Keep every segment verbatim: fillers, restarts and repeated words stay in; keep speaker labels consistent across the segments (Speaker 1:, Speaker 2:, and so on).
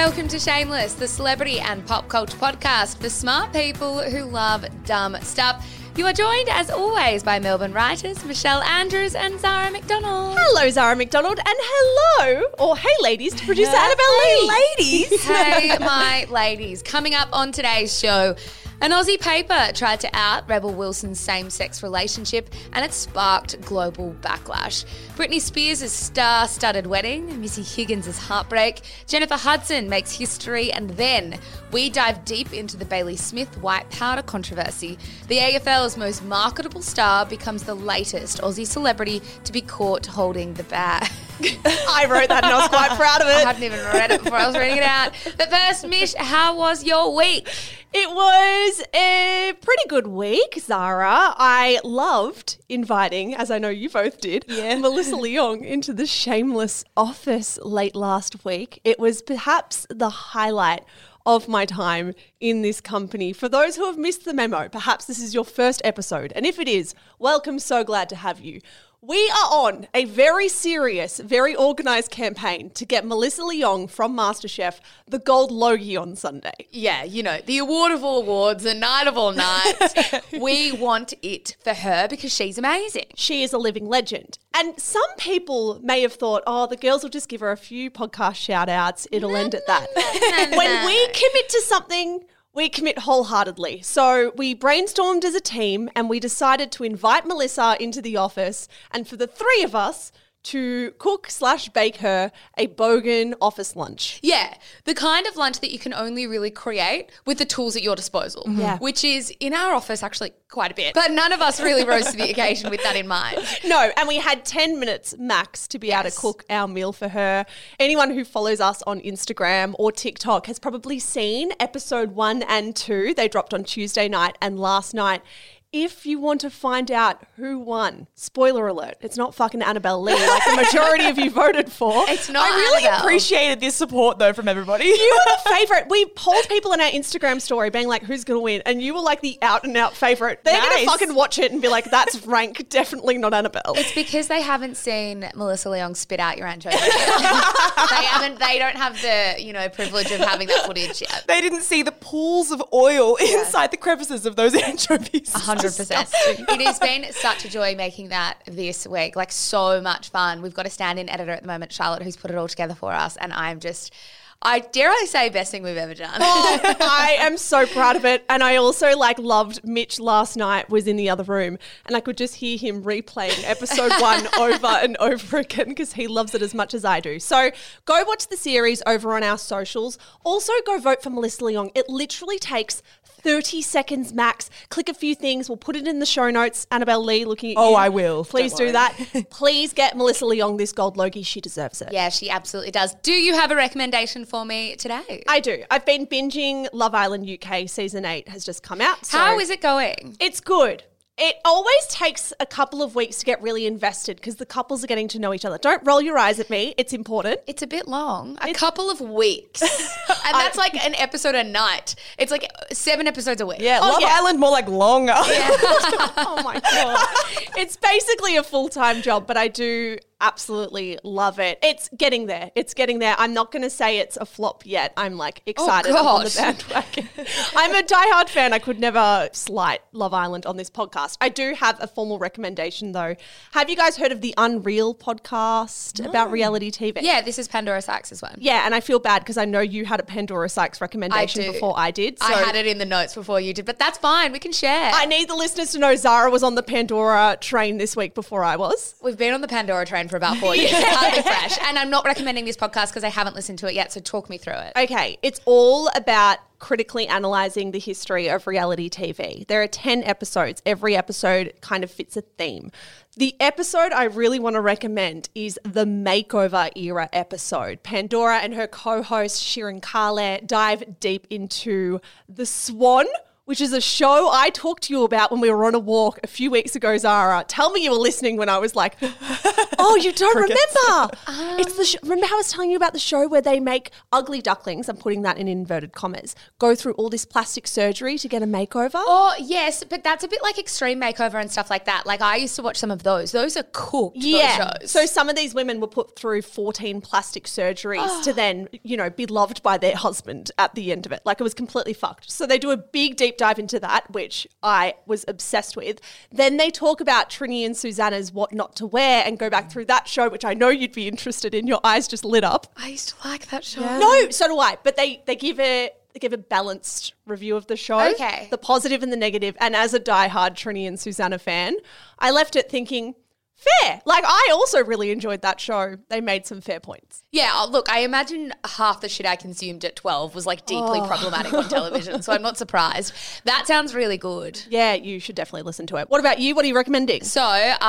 Speaker 1: Welcome to Shameless, the celebrity and pop culture podcast for smart people who love dumb stuff. You are joined, as always, by Melbourne writers Michelle Andrews and Zara McDonald.
Speaker 2: Hello, Zara McDonald, and hello, or hey, ladies, to producer Annabelle Lee.
Speaker 3: Hey, ladies.
Speaker 1: Hey, my ladies. Coming up on today's show, an Aussie paper tried to out Rebel Wilson's same-sex relationship and it sparked global backlash. Britney Spears' star-studded wedding, Missy Higgins' heartbreak, Jennifer Hudson makes history, and then we dive deep into the Bailey Smith white powder controversy. The A F L's most marketable star becomes the latest Aussie celebrity to be caught holding the bag.
Speaker 2: I wrote that and I was quite proud of it.
Speaker 1: I hadn't even read it before I was reading it out. But first, Mish, how was your week?
Speaker 2: It was a pretty good week, Zara. I loved inviting, as I know you both did, yeah. Melissa Leong into the Shameless office late last week. It was perhaps the highlight of my time in this company. For those who have missed the memo, perhaps this is your first episode. And if it is, welcome, so glad to have you. We are on a very serious, very organised campaign to get Melissa Leong from MasterChef the Gold Logie on Sunday.
Speaker 1: Yeah, you know, the award of all awards, the night of all nights. We want it for her because she's amazing.
Speaker 2: She is a living legend. And some people may have thought, oh, the girls will just give her a few podcast shout outs. It'll
Speaker 1: no,
Speaker 2: end at
Speaker 1: no,
Speaker 2: that.
Speaker 1: No, no,
Speaker 2: when
Speaker 1: no.
Speaker 2: we commit to something, we commit wholeheartedly. So we brainstormed as a team and we decided to invite Melissa into the office and for the three of us to cook slash bake her a bogan office lunch.
Speaker 1: Yeah, the kind of lunch that you can only really create with the tools at your disposal,
Speaker 2: Mm-hmm. Yeah.
Speaker 1: which is in our office actually quite a bit. But none of us really rose to the occasion with that in mind.
Speaker 2: No, and we had ten minutes max to be
Speaker 1: Yes.
Speaker 2: able to cook our meal for her. Anyone who follows us on Instagram or TikTok has probably seen episode one and two. They dropped on Tuesday night and last night. If you want to find out who won, spoiler alert, it's not fucking Annabelle Lee like the majority of you voted for.
Speaker 1: It's not
Speaker 3: I really
Speaker 1: Annabelle.
Speaker 3: appreciated this support though from everybody.
Speaker 2: You were the favourite. We polled people in our Instagram story being like, who's going to win? And you were like the out and out favourite. They're going
Speaker 3: Nice.
Speaker 2: to fucking watch it and be like, that's rank, definitely not Annabelle.
Speaker 1: It's because they haven't seen Melissa Leong spit out your anchovies yet. They haven't. They don't have the, you know, privilege of having that footage yet.
Speaker 3: They didn't see the pools of oil inside the crevices of those anchovies.
Speaker 1: one hundred percent. It has been such a joy making that this week. Like, so much fun. We've got a stand-in editor at the moment, Charlotte, who's put it all together for us. And I'm just, I dare I say, best thing we've ever done.
Speaker 2: Oh, I am so proud of it. And I also like loved Mitch last night was in the other room and I could just hear him replaying episode one over and over again because he loves it as much as I do. So go watch the series over on our socials. Also go vote for Melissa Leong. It literally takes thirty seconds max. Click a few things. We'll put it in the show notes. Annabelle Lee looking at
Speaker 3: Oh,
Speaker 2: you.
Speaker 3: I will.
Speaker 2: Please
Speaker 3: Don't
Speaker 2: do
Speaker 3: worry.
Speaker 2: that. Please get Melissa Leong this gold Logie. She deserves it.
Speaker 1: Yeah, she absolutely does. Do you have a recommendation for me today?
Speaker 2: I do. I've been binging Love Island U K. Season eight has just come out. So
Speaker 1: How is it going?
Speaker 2: It's good. It always takes a couple of weeks to get really invested because the couples are getting to know each other. Don't roll your eyes at me. It's important.
Speaker 1: It's a bit long. A couple of weeks. And that's like an episode a night. It's like seven episodes a week.
Speaker 3: Yeah,
Speaker 2: Oh,
Speaker 3: Love
Speaker 2: yeah.
Speaker 3: Island more like longer.
Speaker 2: Oh my God. It's basically a full-time job, but I do absolutely love it. It's getting there. It's getting there. I'm not going to say it's a flop yet. I'm like excited. I'm on the
Speaker 1: gosh.
Speaker 2: bandwagon. I'm a diehard fan. I could never slight Love Island on this podcast. I do have a formal recommendation though. Have you guys heard of the Unreal podcast about reality T V?
Speaker 1: Yeah, this is Pandora Sykes' one.
Speaker 2: Yeah, and I feel bad because I know you had a Pandora Sykes recommendation
Speaker 1: do.
Speaker 2: before I did. So
Speaker 1: I had it in the notes before you did, but that's fine. We can share.
Speaker 2: I need the listeners to know Zara was on the Pandora train this week before I was.
Speaker 1: We've been on the Pandora train for about four years. Hardly fresh. And I'm not recommending this podcast because I haven't listened to it yet, so talk me through it.
Speaker 2: Okay, it's all about critically analysing the history of reality T V. There are ten episodes. Every episode kind of fits a theme. The episode I really want to recommend is the makeover era episode. Pandora and her co-host Shirin Khaleh dive deep into the Swan, which is a show I talked to you about when we were on a walk a few weeks ago, Zara. Tell me you were listening when I was like, oh, you don't remember. Um, it's the sh- Remember how I was telling you about the show where they make ugly ducklings, I'm putting that in inverted commas, go through all this plastic surgery to get a makeover?
Speaker 1: Oh, yes, but that's a bit like Extreme Makeover and stuff like that. Like I used to watch some of those. Those are cooked,
Speaker 2: yeah.
Speaker 1: those shows.
Speaker 2: So some of these women were put through fourteen plastic surgeries to then, you know, be loved by their husband at the end of it. Like it was completely fucked. So they do a big deep dive into that, which I was obsessed with. Then they talk about Trini and Susanna's What Not to Wear and go back through that show, which I know you'd be interested in. Your eyes just lit up.
Speaker 1: I used to like that show.
Speaker 2: Yeah. No, so do I. But they they give a they give a balanced review of the show.
Speaker 1: Okay.
Speaker 2: The positive and the negative. And as a diehard Trini and Susanna fan, I left it thinking, fair. Like, I also really enjoyed that show. They made some fair points.
Speaker 1: Yeah, oh, look, I imagine half the shit I consumed at twelve was like deeply
Speaker 2: Oh.
Speaker 1: problematic on television, so I'm not surprised. That sounds really good.
Speaker 2: Yeah, you should definitely listen to it. What about you? What are you recommending?
Speaker 1: So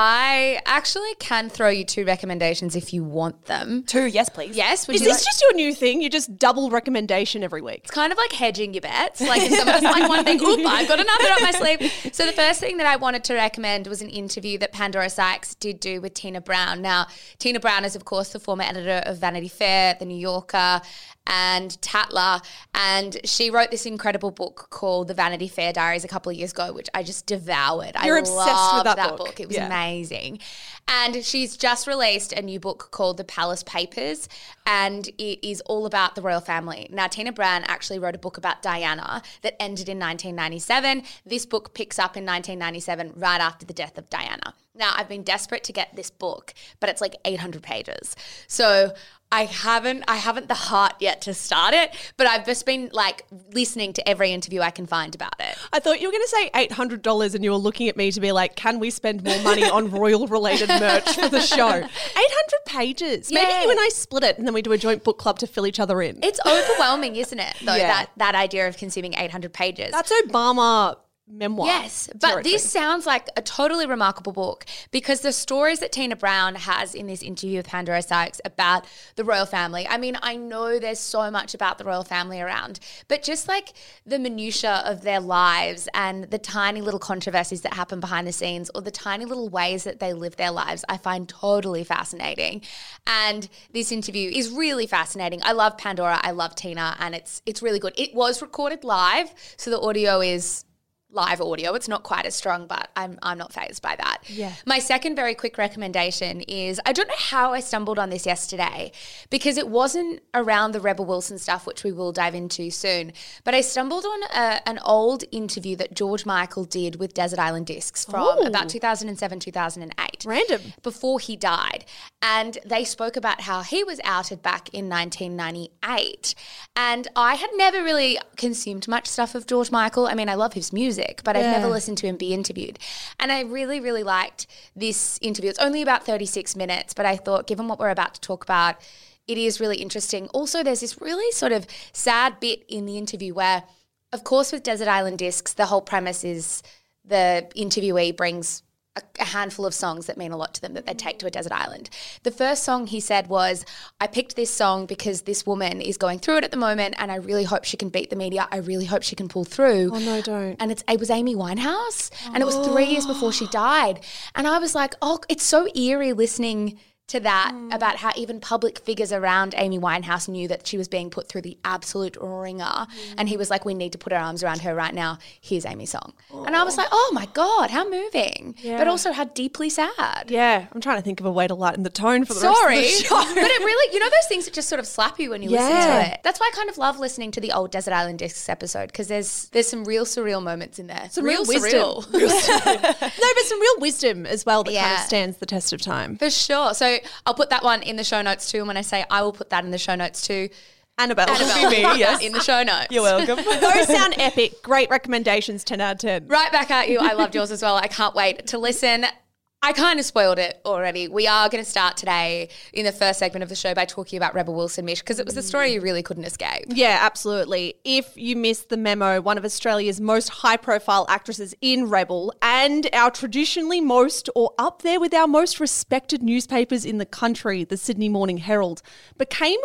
Speaker 1: I actually can throw you two recommendations if you want them.
Speaker 3: Two, yes, please.
Speaker 1: Yes, would
Speaker 2: Is
Speaker 1: you
Speaker 2: this
Speaker 1: like-
Speaker 2: just your new thing? You just double recommendation every week?
Speaker 1: It's kind of like hedging your bets. Like if someone's like one thing, oop, I've got another up my sleeve. So the first thing that I wanted to recommend was an interview that Pandora Sykes did do with Tina Brown. Now, Tina Brown is, of course, the former editor of Vanity Fair, The New Yorker, and Tatler. And she wrote this incredible book called The Vanity Fair Diaries a couple of years ago, which I just devoured.
Speaker 2: You're
Speaker 1: I
Speaker 2: obsessed with
Speaker 1: loved
Speaker 2: that
Speaker 1: that
Speaker 2: book.
Speaker 1: book. It was
Speaker 2: Yeah.
Speaker 1: amazing. And she's just released a new book called The Palace Papers, and it is all about the royal family. Now, Tina Brown actually wrote a book about Diana that ended in nineteen ninety-seven. This book picks up in nineteen ninety-seven, right after the death of Diana. Now, I've been desperate to get this book, but it's like eight hundred pages. So I haven't I haven't the heart yet to start it, but I've just been like listening to every interview I can find about it.
Speaker 2: I thought you were going to say eight hundred dollars and you were looking at me to be like, can we spend more money on royal-related merch for the show? eight hundred pages. Maybe
Speaker 1: Yeah.
Speaker 2: you and I split it and then we do a joint book club to fill each other in.
Speaker 1: It's overwhelming, isn't it, though,
Speaker 2: Yeah.
Speaker 1: that, that idea of consuming eight hundred pages.
Speaker 2: That's Obama memoir.
Speaker 1: Yes, but
Speaker 2: territory.
Speaker 1: this sounds like a totally remarkable book because the stories that Tina Brown has in this interview with Pandora Sykes about the royal family. I mean, I know there's so much about the royal family around, but just like the minutiae of their lives and the tiny little controversies that happen behind the scenes or the tiny little ways that they live their lives, I find totally fascinating. And this interview is really fascinating. I love Pandora, I love Tina, and it's it's really good. It was recorded live, so the audio is live audio. It's not quite as strong, but I'm I'm not fazed by that.
Speaker 2: Yeah.
Speaker 1: My second very quick recommendation is, I don't know how I stumbled on this yesterday because it wasn't around the Rebel Wilson stuff, which we will dive into soon, but I stumbled on a, an old interview that George Michael did with Desert Island Discs from
Speaker 2: Ooh.
Speaker 1: about two thousand seven, two thousand eight.
Speaker 2: Random.
Speaker 1: Before he died. And they spoke about how he was outed back in nineteen ninety-eight. And I had never really consumed much stuff of George Michael. I mean, I love his music, but I've
Speaker 2: Yeah.
Speaker 1: never listened to him be interviewed. And I really, really liked this interview. It's only about thirty-six minutes, but I thought, given what we're about to talk about, it is really interesting. Also, there's this really sort of sad bit in the interview where, of course, with Desert Island Discs, the whole premise is the interviewee brings a, a handful of songs that mean a lot to them that they take to a desert island. The first song he said was, I picked this song because this woman is going through it at the moment and I really hope she can beat the media. I really hope she can pull through.
Speaker 2: Oh, no, don't.
Speaker 1: And it's, it was Amy Winehouse and it was three years before she died. And I was like, oh, it's so eerie listening to that
Speaker 2: Mm.
Speaker 1: about how even public figures around Amy Winehouse knew that she was being put through the absolute ringer.
Speaker 2: Mm.
Speaker 1: And he was like, we need to put our arms around her right now. Here's Amy's song. Oh. And I was like, oh my God, how moving.
Speaker 2: Yeah.
Speaker 1: But also how deeply sad.
Speaker 2: Yeah, I'm trying to think of a way to lighten the tone for the
Speaker 1: Sorry,
Speaker 2: rest of the show.
Speaker 1: but it really, you know those things that just sort of slap you when you listen
Speaker 2: Yeah.
Speaker 1: to it? That's why I kind of love listening to the old Desert Island Discs episode because there's there's some real surreal moments in there.
Speaker 2: Some real, wisdom.
Speaker 1: surreal.
Speaker 2: no, but some real wisdom as well that kind
Speaker 1: Yeah.
Speaker 2: of stands the test of time.
Speaker 1: For sure. So I'll put that one in the show notes too. And when I say I will put that in the show notes too,
Speaker 2: Annabelle.
Speaker 1: Annabelle,
Speaker 3: me,
Speaker 1: will put
Speaker 3: yes.
Speaker 1: that in the show notes.
Speaker 3: You're welcome.
Speaker 2: Those sound epic. Great recommendations, ten out of ten.
Speaker 1: Right back at you. I loved yours as well. I can't wait to listen. I kind of spoiled it already. We are going to start today in the first segment of the show by talking about Rebel Wilson, Mish, because it was a story you really couldn't escape.
Speaker 2: Yeah, absolutely. If you missed the memo, one of Australia's most high-profile actresses in Rebel and our traditionally most or up there with our most respected newspapers in the country, the Sydney Morning Herald, became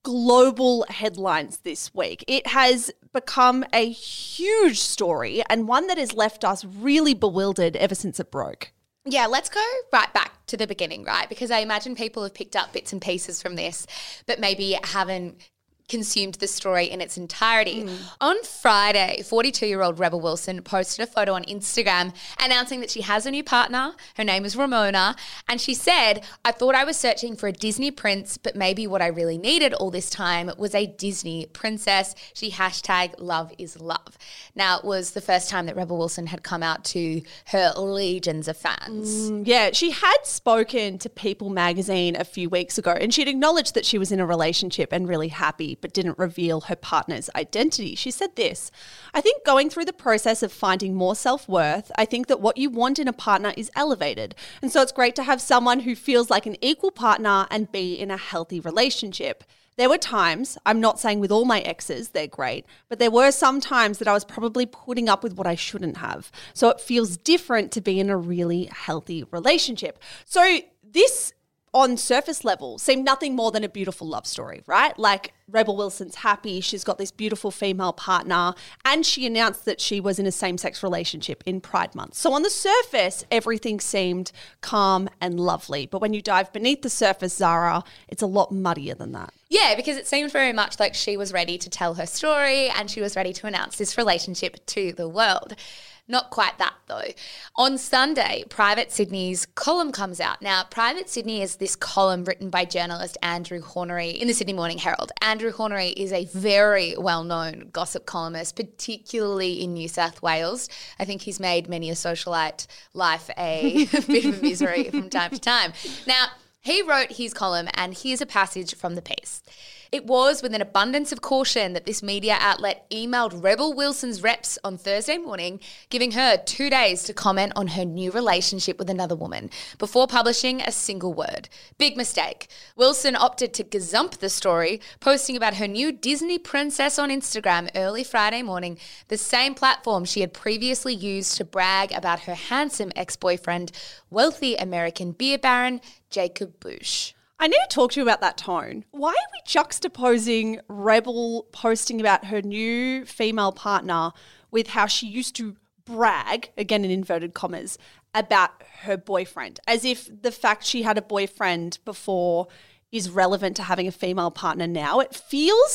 Speaker 2: global headlines this week. It has become a huge story and one that has left us really bewildered ever since it broke.
Speaker 1: Yeah, let's go right back to the beginning, right? Because I imagine people have picked up bits and pieces from this, but maybe haven't consumed the story in its entirety. Mm. On Friday, forty-two-year-old Rebel Wilson posted a photo on Instagram announcing that she has a new partner. Her name is Ramona. And she said, I thought I was searching for a Disney prince, but maybe what I really needed all this time was a Disney princess. She hashtag love is love. Now, it was the first time that Rebel Wilson had come out to her legions of fans.
Speaker 2: Mm, yeah, she had spoken to People magazine a few weeks ago and she'd acknowledged that she was in a relationship and really happy, but didn't reveal her partner's identity. She said this, I think going through the process of finding more self-worth, I think that what you want in a partner is elevated. And so it's great to have someone who feels like an equal partner and be in a healthy relationship. There were times, I'm not saying with all my exes, they're great, but there were some times that I was probably putting up with what I shouldn't have. So it feels different to be in a really healthy relationship. So this on surface level seemed nothing more than a beautiful love story, right? Like Rebel Wilson's happy, she's got this beautiful female partner, and she announced that she was in a same-sex relationship in Pride Month. So on the surface, everything seemed calm and lovely. But when you dive beneath the surface, Zara, it's a lot muddier than that.
Speaker 1: Yeah, because it seemed very much like she was ready to tell her story and she was ready to announce this relationship to the world. Not quite that though. On Sunday, Private Sydney's column comes out. Now, Private Sydney is this column written by journalist Andrew Hornery in the Sydney Morning Herald. Andrew Hornery is a very well-known gossip columnist, particularly in New South Wales. I think he's made many a socialite life a bit of a misery from time to time. Now, he wrote his column, and here's a passage from the piece. It was with an abundance of caution that this media outlet emailed Rebel Wilson's reps on Thursday morning, giving her two days to comment on her new relationship with another woman before publishing a single word. Big mistake. Wilson opted to gazump the story, posting about her new Disney princess on Instagram early Friday morning, the same platform she had previously used to brag about her handsome ex-boyfriend, wealthy American beer baron Jacob Bush.
Speaker 2: I need to talk to you about that tone. Why are we juxtaposing Rebel posting about her new female partner with how she used to brag, again in inverted commas, about her boyfriend, as if the fact she had a boyfriend before is relevant to having a female partner now? It feels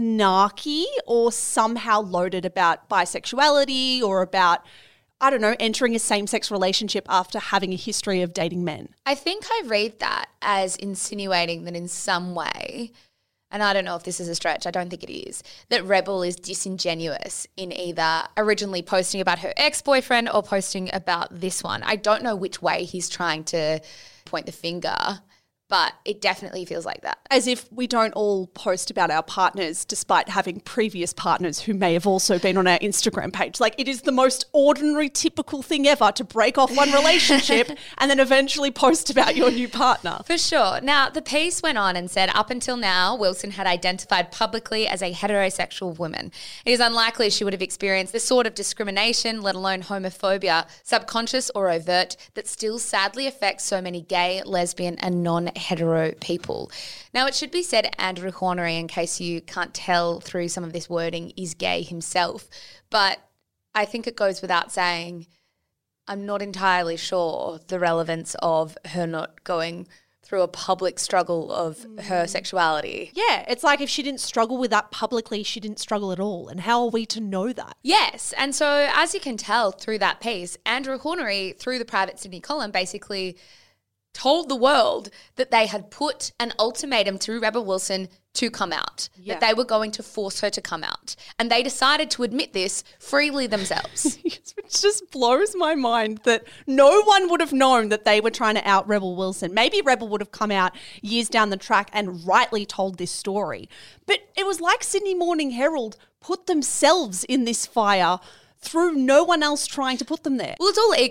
Speaker 2: snarky or somehow loaded about bisexuality or about, I don't know, entering a same-sex relationship after having a history of dating men.
Speaker 1: I think I read that as insinuating that in some way, and I don't know if this is a stretch, I don't think it is, that Rebel is disingenuous in either originally posting about her ex-boyfriend or posting about this one. I don't know which way he's trying to point the finger, but it definitely feels like that.
Speaker 2: As if we don't all post about our partners despite having previous partners who may have also been on our Instagram page. Like, it is the most ordinary, typical thing ever to break off one relationship and then eventually post about your new partner.
Speaker 1: For sure. Now, the piece went on and said, up until now, Wilson had identified publicly as a heterosexual woman. It is unlikely she would have experienced the sort of discrimination, let alone homophobia, subconscious or overt, that still sadly affects so many gay, lesbian and non hetero people. Now, it should be said Andrew Hornery, in case you can't tell through some of this wording, is gay himself. But I think it goes without saying, I'm not entirely sure the relevance of her not going through a public struggle of mm. her sexuality.
Speaker 2: Yeah, it's like if she didn't struggle with that publicly, she didn't struggle at all. And how are we to know that?
Speaker 1: Yes. And so as you can tell through that piece, Andrew Hornery, through the Private Sydney column, basically told the world that they had put an ultimatum to Rebel Wilson to come out, yeah. that they were going to force her to come out. And they decided to admit this freely themselves.
Speaker 2: It just blows my mind that no one would have known that they were trying to out Rebel Wilson. Maybe Rebel would have come out years down the track and rightly told this story. But it was like Sydney Morning Herald put themselves in this fire through no one else trying to put them there.
Speaker 1: Well, it's all ego,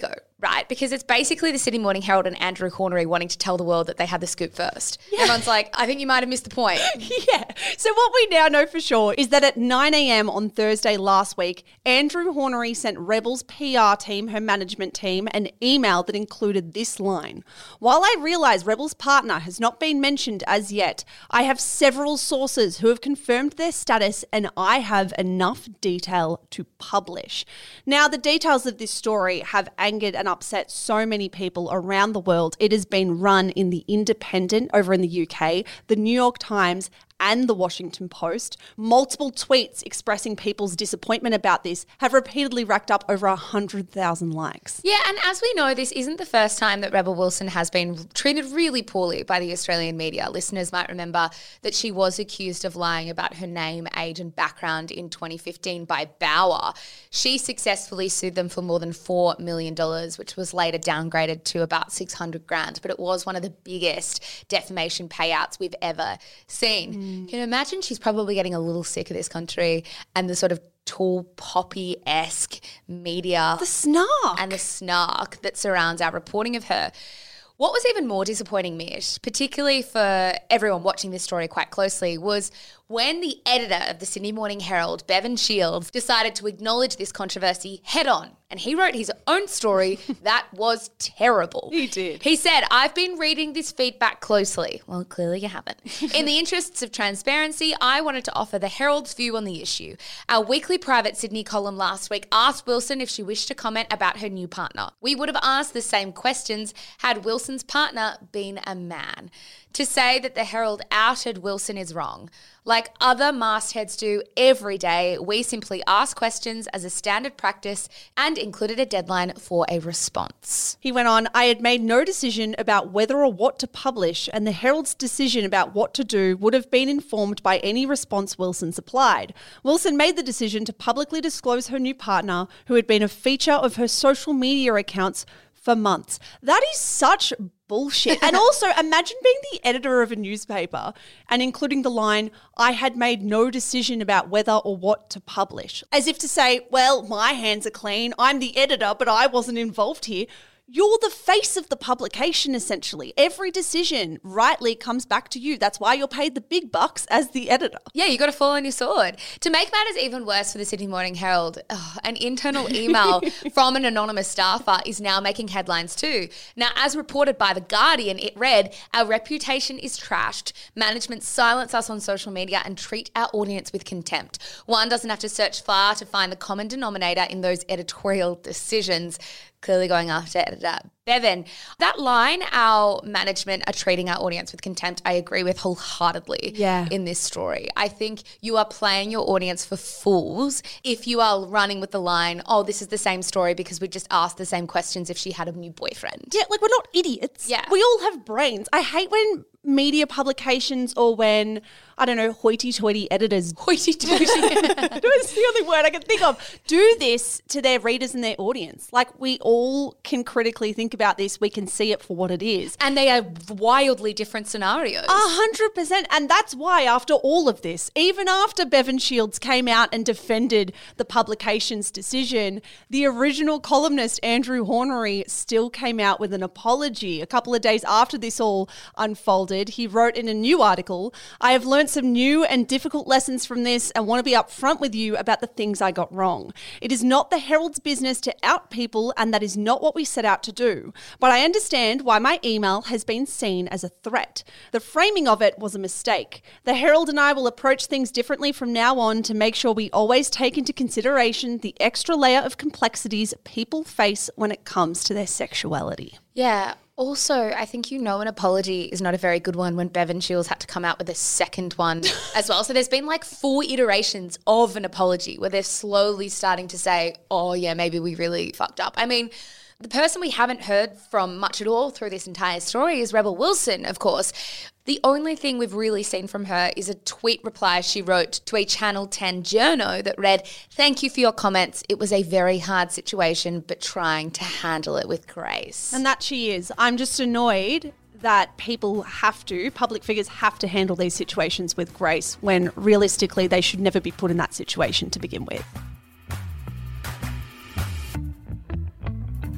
Speaker 1: right? Because it's basically the Sydney Morning Herald and Andrew Hornery wanting to tell the world that they had the scoop first. Yeah. Everyone's like, I think you might have missed the point.
Speaker 2: Yeah. So what we now know for sure is that at nine a.m. on Thursday last week, Andrew Hornery sent Rebel's P R team, her management team, an email that included this line. While I realise Rebel's partner has not been mentioned as yet, I have several sources who have confirmed their status and I have enough detail to publish. Now, the details of this story have angered and upset so many people around the world. It has been run in The Independent over in the U K, the New York Times, and the Washington Post. Multiple tweets expressing people's disappointment about this have repeatedly racked up over one hundred thousand likes.
Speaker 1: Yeah, and as we know, this isn't the first time that Rebel Wilson has been treated really poorly by the Australian media. Listeners might remember that she was accused of lying about her name, age and background in twenty fifteen by Bauer. She successfully sued them for more than four million dollars, which was later downgraded to about six hundred grand, but it was one of the biggest defamation payouts we've ever seen. Mm. Can you imagine she's probably getting a little sick of this country and the sort of tall poppy-esque media.
Speaker 2: The snark.
Speaker 1: And the snark that surrounds our reporting of her. What was even more disappointing, Mish, particularly for everyone watching this story quite closely, was when the editor of the Sydney Morning Herald, Bevan Shields, decided to acknowledge this controversy head on. And he wrote his own story that was terrible.
Speaker 2: He did.
Speaker 1: He said, I've been reading this feedback closely. Well, clearly you haven't. In the interests of transparency, I wanted to offer the Herald's view on the issue. Our weekly private Sydney column last week asked Wilson if she wished to comment about her new partner. We would have asked the same questions had Wilson's partner been a man. To say that the Herald outed Wilson is wrong. Like other mastheads do every day, we simply asked questions as a standard practice and included a deadline for a response.
Speaker 2: He went on, I had made no decision about whether or what to publish, and the Herald's decision about what to do would have been informed by any response Wilson supplied. Wilson made the decision to publicly disclose her new partner, who had been a feature of her social media accounts for months. That is such bullshit. And also, imagine being the editor of a newspaper and including the line, I had made no decision about whether or what to publish. As if to say, well, my hands are clean. I'm the editor, but I wasn't involved here. You're the face of the publication, essentially. Every decision rightly comes back to you. That's why you're paid the big bucks as the editor.
Speaker 1: Yeah, you got to fall on your sword. To make matters even worse for the Sydney Morning Herald, oh, an internal email from an anonymous staffer is now making headlines too. Now, as reported by The Guardian, it read, our reputation is trashed. Management silence us on social media and treat our audience with contempt. One doesn't have to search far to find the common denominator in those editorial decisions. Clearly going after editor Bevan. That line, our management are treating our audience with contempt, I agree with wholeheartedly
Speaker 2: yeah.
Speaker 1: in this story. I think you are playing your audience for fools if you are running with the line, oh, this is the same story because we just asked the same questions if she had a new boyfriend.
Speaker 2: Yeah, like we're not idiots.
Speaker 1: Yeah.
Speaker 2: We all have brains. I hate when media publications or when, I don't know, hoity-toity editors.
Speaker 1: Hoity-toity.
Speaker 2: That's the only word I can think of. Do this to their readers and their audience. Like we all can critically think about this. We can see it for what it is.
Speaker 1: And they are wildly different scenarios.
Speaker 2: A hundred percent. And that's why after all of this, even after Bevan Shields came out and defended the publication's decision, the original columnist Andrew Hornery still came out with an apology. A couple of days after this all unfolded, he wrote in a new article, I have learned some new and difficult lessons from this and want to be upfront with you about the things I got wrong. It is not the Herald's business to out people, and that is not what we set out to do. But I understand why my email has been seen as a threat. The framing of it was a mistake. The Herald and I will approach things differently from now on to make sure we always take into consideration the extra layer of complexities people face when it comes to their sexuality.
Speaker 1: Yeah. Also, I think you know an apology is not a very good one when Bevan Shields had to come out with a second one as well. So there's been like four iterations of an apology where they're slowly starting to say, oh, yeah, maybe we really fucked up. I mean, the person we haven't heard from much at all through this entire story is Rebel Wilson, of course. The only thing we've really seen from her is a tweet reply she wrote to a Channel ten journo that read, thank you for your comments. It was a very hard situation, but trying to handle it with grace.
Speaker 2: And that she is. I'm just annoyed that people have to, public figures have to handle these situations with grace when realistically they should never be put in that situation to begin with.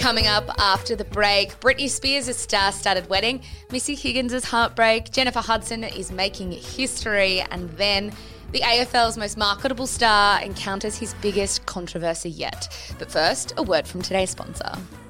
Speaker 1: Coming up after the break, Britney Spears' star-studded wedding, Missy Higgins' heartbreak, Jennifer Hudson is making history, and then the A F L's most marketable star encounters his biggest controversy yet. But first, a word from today's sponsor.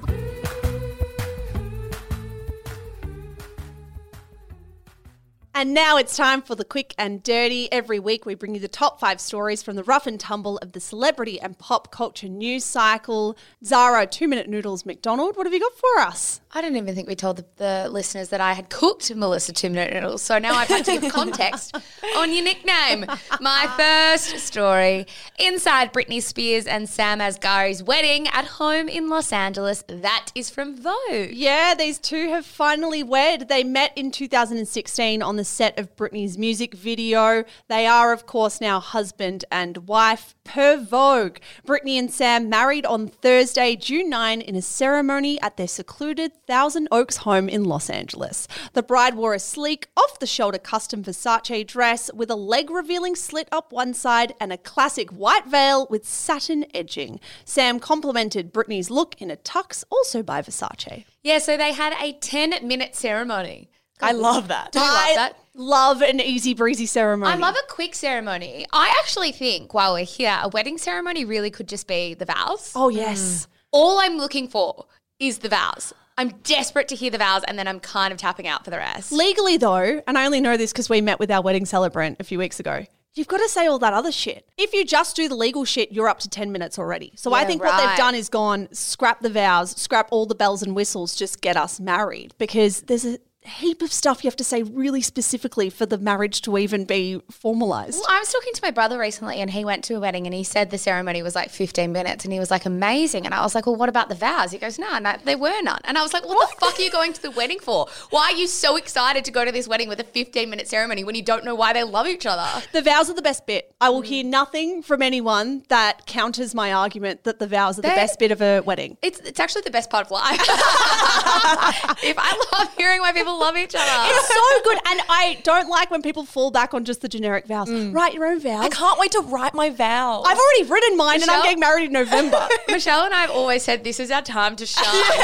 Speaker 2: And now it's time for the quick and dirty. Every week we bring you the top five stories from the rough and tumble of the celebrity and pop culture news cycle. Zara, two-minute noodles McDonald, what have you got for us?
Speaker 1: I don't even think we told the, the listeners that I had cooked Melissa two-minute noodles, so now I've had to give context on your nickname. My first story, inside Britney Spears and Sam Asghari's wedding at home in Los Angeles. That is from Vogue.
Speaker 2: Yeah, these two have finally wed. They met in two thousand sixteen on the set of Britney's music video. They are, of course, now husband and wife per Vogue. Britney and Sam married on Thursday, June ninth, in a ceremony at their secluded Thousand Oaks home in Los Angeles. The bride wore a sleek, off-the-shoulder custom Versace dress with a leg-revealing slit up one side and a classic white veil with satin edging. Sam complimented Britney's look in a tux, also by Versace.
Speaker 1: Yeah, so they had a ten-minute ceremony.
Speaker 3: I love that.
Speaker 1: Do you love that?
Speaker 2: Love an easy breezy ceremony.
Speaker 1: I love a quick ceremony. I actually think while we're here, a wedding ceremony really could just be the vows.
Speaker 2: Oh, yes.
Speaker 1: All I'm looking for is the vows. I'm desperate to hear the vows, and then I'm kind of tapping out for the rest.
Speaker 2: Legally, though, and I only know this because we met with our wedding celebrant a few weeks ago, you've got to say all that other shit. If you just do the legal shit, you're up to ten minutes already. So
Speaker 1: Yeah,
Speaker 2: I think what
Speaker 1: right.
Speaker 2: they've done is gone, scrap the vows, scrap all the bells and whistles, just get us married. Because there's a heap of stuff you have to say really specifically for the marriage to even be formalised.
Speaker 1: Well, I was talking to my brother recently, and he went to a wedding, and he said the ceremony was like fifteen minutes, and he was like, amazing. And I was like, well, what about the vows? He goes, no, no, there were none. And I was like, what, what the fuck are you going to the wedding for? Why are you so excited to go to this wedding with a fifteen-minute ceremony when you don't know why they love each other?
Speaker 2: The vows are the best bit. I will hear nothing from anyone that counters my argument that the vows are the
Speaker 1: They're-
Speaker 2: best bit of a wedding.
Speaker 1: It's it's actually the best part of life. If I love hearing why people love each other.
Speaker 2: It's so good. And I don't like when people fall back on just the generic vows. Write your own vows.
Speaker 3: I can't wait to write my vows.
Speaker 2: I've already written mine and
Speaker 1: Michelle?
Speaker 2: I'm getting married in November.
Speaker 1: Michelle and I have always said this is our time to shine.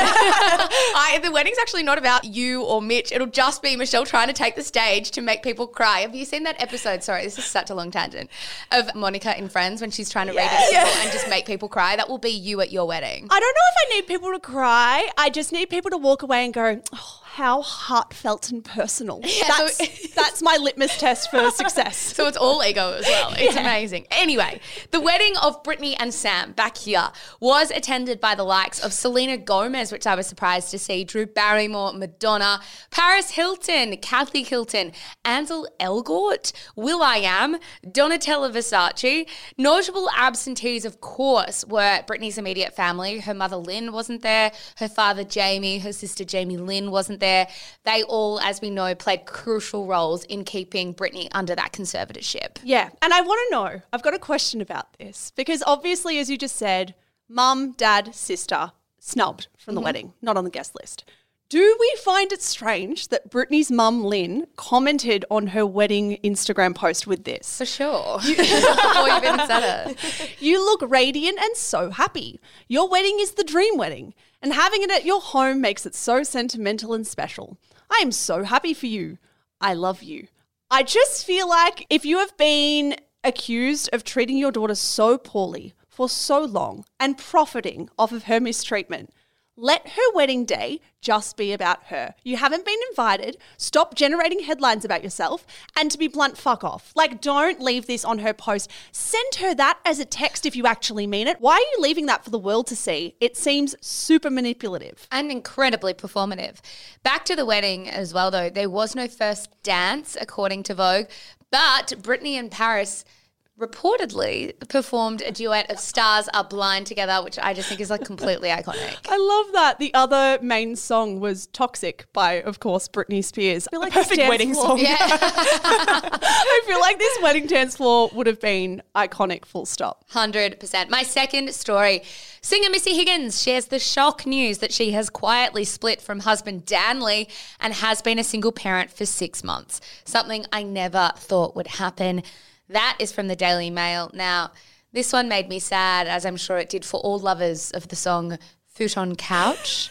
Speaker 1: I, the wedding's actually not about you or Mitch. It'll just be Michelle trying to take the stage to make people cry. Have you seen that episode? Sorry, this is such a long tangent. Of Monica in Friends when she's trying to read it
Speaker 3: Yeah.
Speaker 1: and just make people cry. That will be you at your wedding.
Speaker 2: I don't know if I need people to cry. I just need people to walk away and go, oh, how heartfelt and personal.
Speaker 1: Yeah,
Speaker 2: that's,
Speaker 1: so-
Speaker 2: that's my litmus test for success.
Speaker 1: So it's all ego as well. It's amazing. Anyway, the wedding of Britney and Sam back here was attended by the likes of Selena Gomez, which I was surprised to see, Drew Barrymore, Madonna, Paris Hilton, Kathy Hilton, Ansel Elgort, will.i.am, Donatella Versace. Notable absentees, of course, were Britney's immediate family. Her mother Lynn wasn't there. Her father Jamie, her sister Jamie Lynn wasn't there. They all, as we know, played crucial roles in keeping Britney under that conservatorship.
Speaker 2: Yeah. And I want to know, I've got a question about this because obviously, as you just said, mum, dad, sister, snubbed from the wedding, not on the guest list. Do we find it strange that Britney's mum, Lynn, commented on her wedding Instagram post with this?
Speaker 1: For sure. Before you've even said it.
Speaker 2: You look radiant and so happy. Your wedding is the dream wedding, and having it at your home makes it so sentimental and special. I am so happy for you. I love you. I just feel like if you have been accused of treating your daughter so poorly for so long and profiting off of her mistreatment, let her wedding day just be about her. You haven't been invited. Stop generating headlines about yourself. And to be blunt, fuck off. Like, don't leave this on her post. Send her that as a text if you actually mean it. Why are you leaving that for the world to see? It seems super manipulative.
Speaker 1: And incredibly performative. Back to the wedding as well, though. There was no first dance, according to Vogue, but Britney and Paris reportedly performed a duet of Stars Are Blind together, which I just think is like completely iconic.
Speaker 2: I love that. The other main song was Toxic by, of course, Britney Spears. I feel like
Speaker 3: Perfect
Speaker 2: this dance
Speaker 3: wedding
Speaker 2: floor-
Speaker 3: song.
Speaker 1: Yeah.
Speaker 2: I feel like this wedding dance floor would have been iconic, full stop.
Speaker 1: one hundred percent. My second story, singer Missy Higgins shares the shock news that she has quietly split from husband Dan Lee and has been a single parent for six months, something I never thought would happen. That is from the Daily Mail. Now, this one made me sad, as I'm sure it did for all lovers of the song futon couch,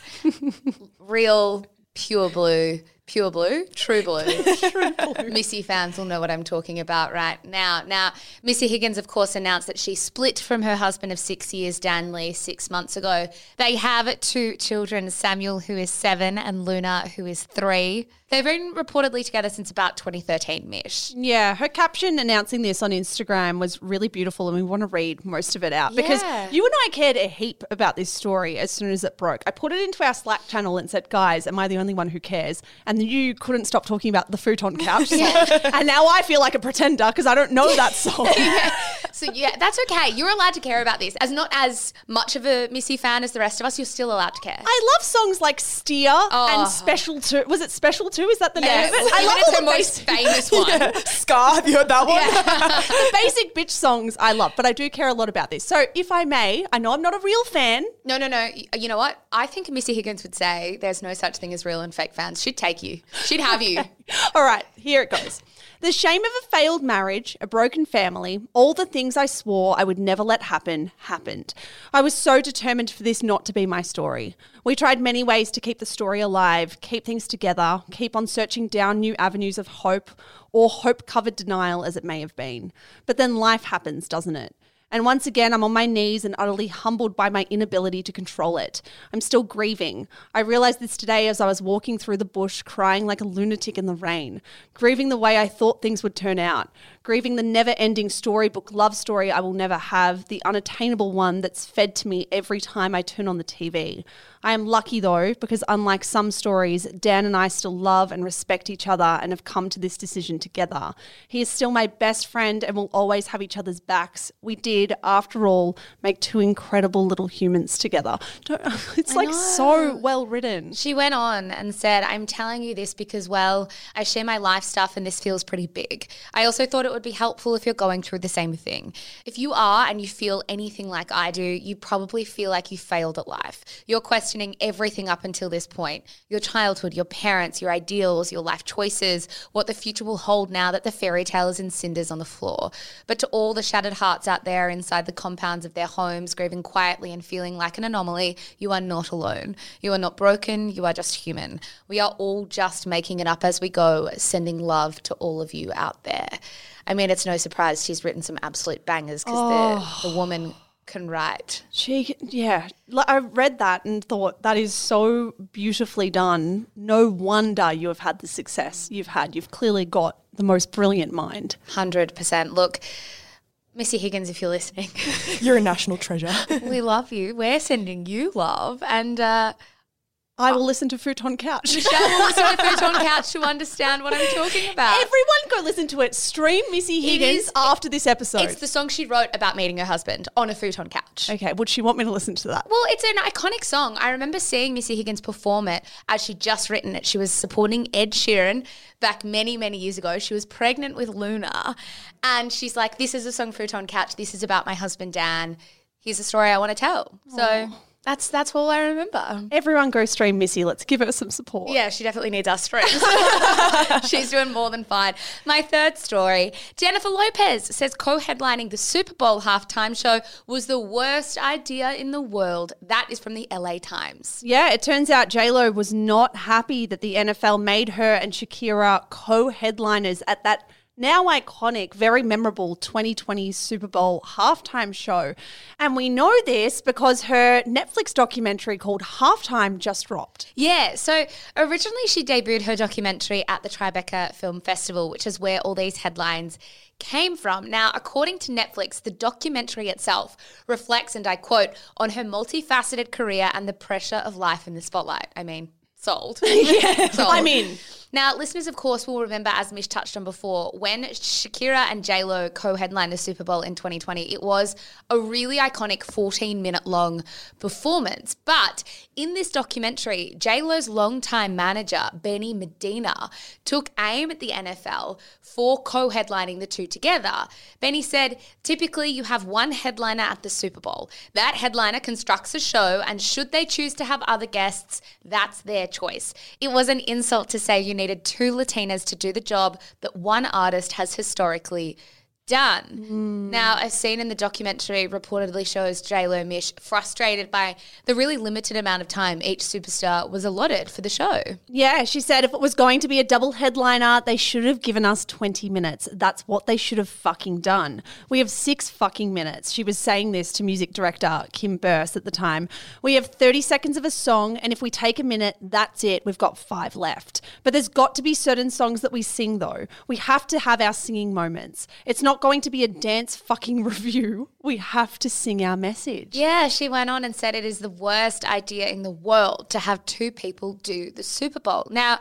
Speaker 1: real pure blue, pure blue, true blue. True blue. Missy fans will know what I'm talking about right now. Now, Missy Higgins, of course, announced that she split from her husband of six years, Dan Lee, six months ago. They have two children, Samuel, who is seven, and Luna, who is three. They've been reportedly together since about twenty thirteen, Mish.
Speaker 2: Yeah, her caption announcing this on Instagram was really beautiful, and we want to read most of it out because
Speaker 1: Yeah.
Speaker 2: you and I cared a heap about this story as soon as it broke. I put it into our Slack channel and said, guys, am I the only one who cares? And then you couldn't stop talking about the futon couch. And now I feel like a pretender because I don't know that song.
Speaker 1: Yeah. So, yeah, that's okay. You're allowed to care about this. As not as much of a Missy fan as the rest of us, you're still allowed to care.
Speaker 2: I love songs like Steer
Speaker 1: Oh.
Speaker 2: and Special Two. Was it Special Two? Is that the
Speaker 1: Yeah,
Speaker 2: name of it?
Speaker 1: I love it's
Speaker 2: all
Speaker 1: her
Speaker 2: the
Speaker 1: most
Speaker 2: basic-
Speaker 1: famous one.
Speaker 3: Yeah. Scar, have you heard that one?
Speaker 2: the basic bitch songs I love, but I do care a lot about this. So if I may, I know I'm not a real fan.
Speaker 1: No, no, no. Y- You know what? I think Missy Higgins would say there's no such thing as real and fake fans. She'd take you. She'd have you.
Speaker 2: All right, here it goes. The shame of a failed marriage, a broken family, all the things I swore I would never let happen, happened. I was so determined for this not to be my story. We tried many ways to keep the story alive, keep things together, keep on searching down new avenues of hope or hope-covered denial as it may have been. But then life happens, doesn't it? And once again, I'm on my knees and utterly humbled by my inability to control it. I'm still grieving. I realised this today as I was walking through the bush, crying like a lunatic in the rain, grieving the way I thought things would turn out, grieving the never-ending storybook love story I will never have, the unattainable one that's fed to me every time I turn on the T V. I am lucky though, because unlike some stories, Dan and I still love and respect each other and have come to this decision together. He is still my best friend and will always have each other's backs. We did, after all, make two incredible little humans together. Don't, it's like so well written.
Speaker 1: She went on and said, I'm telling you this because, well, I share my life stuff and this feels pretty big. I also thought it would be helpful if you're going through the same thing. If you are and you feel anything like I do, you probably feel like you failed at life. You're questioning everything up until this point. Your childhood, your parents, your ideals, your life choices, what the future will hold now that the fairy tale is in cinders on the floor. But to all the shattered hearts out there inside the compounds of their homes, grieving quietly and feeling like an anomaly, you are not alone. You are not broken. You are just human. We are all just making it up as we go, sending love to all of you out there. I mean, it's no surprise she's written some absolute bangers because
Speaker 2: Oh.
Speaker 1: the, the woman can write.
Speaker 2: She, yeah, Like, I read that and thought that is so beautifully done. No wonder you have had the success you've had. You've clearly got the most brilliant mind.
Speaker 1: one hundred percent. Look, Missy Higgins, if you're listening,
Speaker 3: You're a national treasure.
Speaker 1: we love you. We're sending you love. And uh,
Speaker 2: I will listen to Futon Couch.
Speaker 1: Michelle will listen to Futon Couch to understand what I'm talking about.
Speaker 2: Everyone go listen to it. Stream Missy Higgins
Speaker 1: is-
Speaker 2: after this episode.
Speaker 1: It's the song she wrote about meeting her husband on a futon couch.
Speaker 2: Okay, would she want me to listen to that?
Speaker 1: Well, it's an iconic song. I remember seeing Missy Higgins perform it as she'd just written it. She was supporting Ed Sheeran back many, many years ago. She was pregnant with Luna. And she's like, this is a song Futon Couch. This is about my husband, Dan. Here's a story I want to tell. So that's that's all I remember.
Speaker 2: Everyone go stream Missy. Let's give her some support.
Speaker 1: Yeah, she definitely needs our streams. She's doing more than fine. My third story, Jennifer Lopez says co-headlining the Super Bowl halftime show was the worst idea in the world. That is from the L A Times.
Speaker 2: Yeah, it turns out J-Lo was not happy that the N F L made her and Shakira co-headliners at that now iconic, very memorable twenty twenty Super Bowl halftime show. And we know this because her Netflix documentary called Halftime just dropped.
Speaker 1: Yeah, so originally she debuted her documentary at the Tribeca Film Festival, which is where all these headlines came from. Now, according to Netflix, the documentary itself reflects, and I quote, on her multifaceted career and the pressure of life in the spotlight. I mean, sold.
Speaker 2: Yeah,
Speaker 1: Sold.
Speaker 2: I mean...
Speaker 1: Now, listeners, of course, will remember, as Mish touched on before, when Shakira and J-Lo co-headlined the Super Bowl in twenty twenty, it was a really iconic fourteen-minute long performance. But in this documentary, J-Lo's longtime manager, Benny Medina, took aim at the N F L for co-headlining the two together. Benny said, typically you have one headliner at the Super Bowl. That headliner constructs a show, and should they choose to have other guests, that's their choice. It was an insult to say you needed two Latinas to do the job that one artist has historically done.
Speaker 2: Mm.
Speaker 1: Now, a scene in the documentary reportedly shows J-Lo Mish frustrated by the really limited amount of time each superstar was allotted for the show.
Speaker 2: Yeah, she said if it was going to be a double headliner, they should have given us twenty minutes. That's what they should have fucking done. We have six fucking minutes. She was saying this to music director Kim Burse at the time. We have thirty seconds of a song, and if we take a minute, that's it. We've got five left. But there's got to be certain songs that we sing, though. We have to have our singing moments. It's not going to be a dance fucking review. We have to sing our message.
Speaker 1: Yeah, she went on and said it is the worst idea in the world to have two people do the Super Bowl. Now,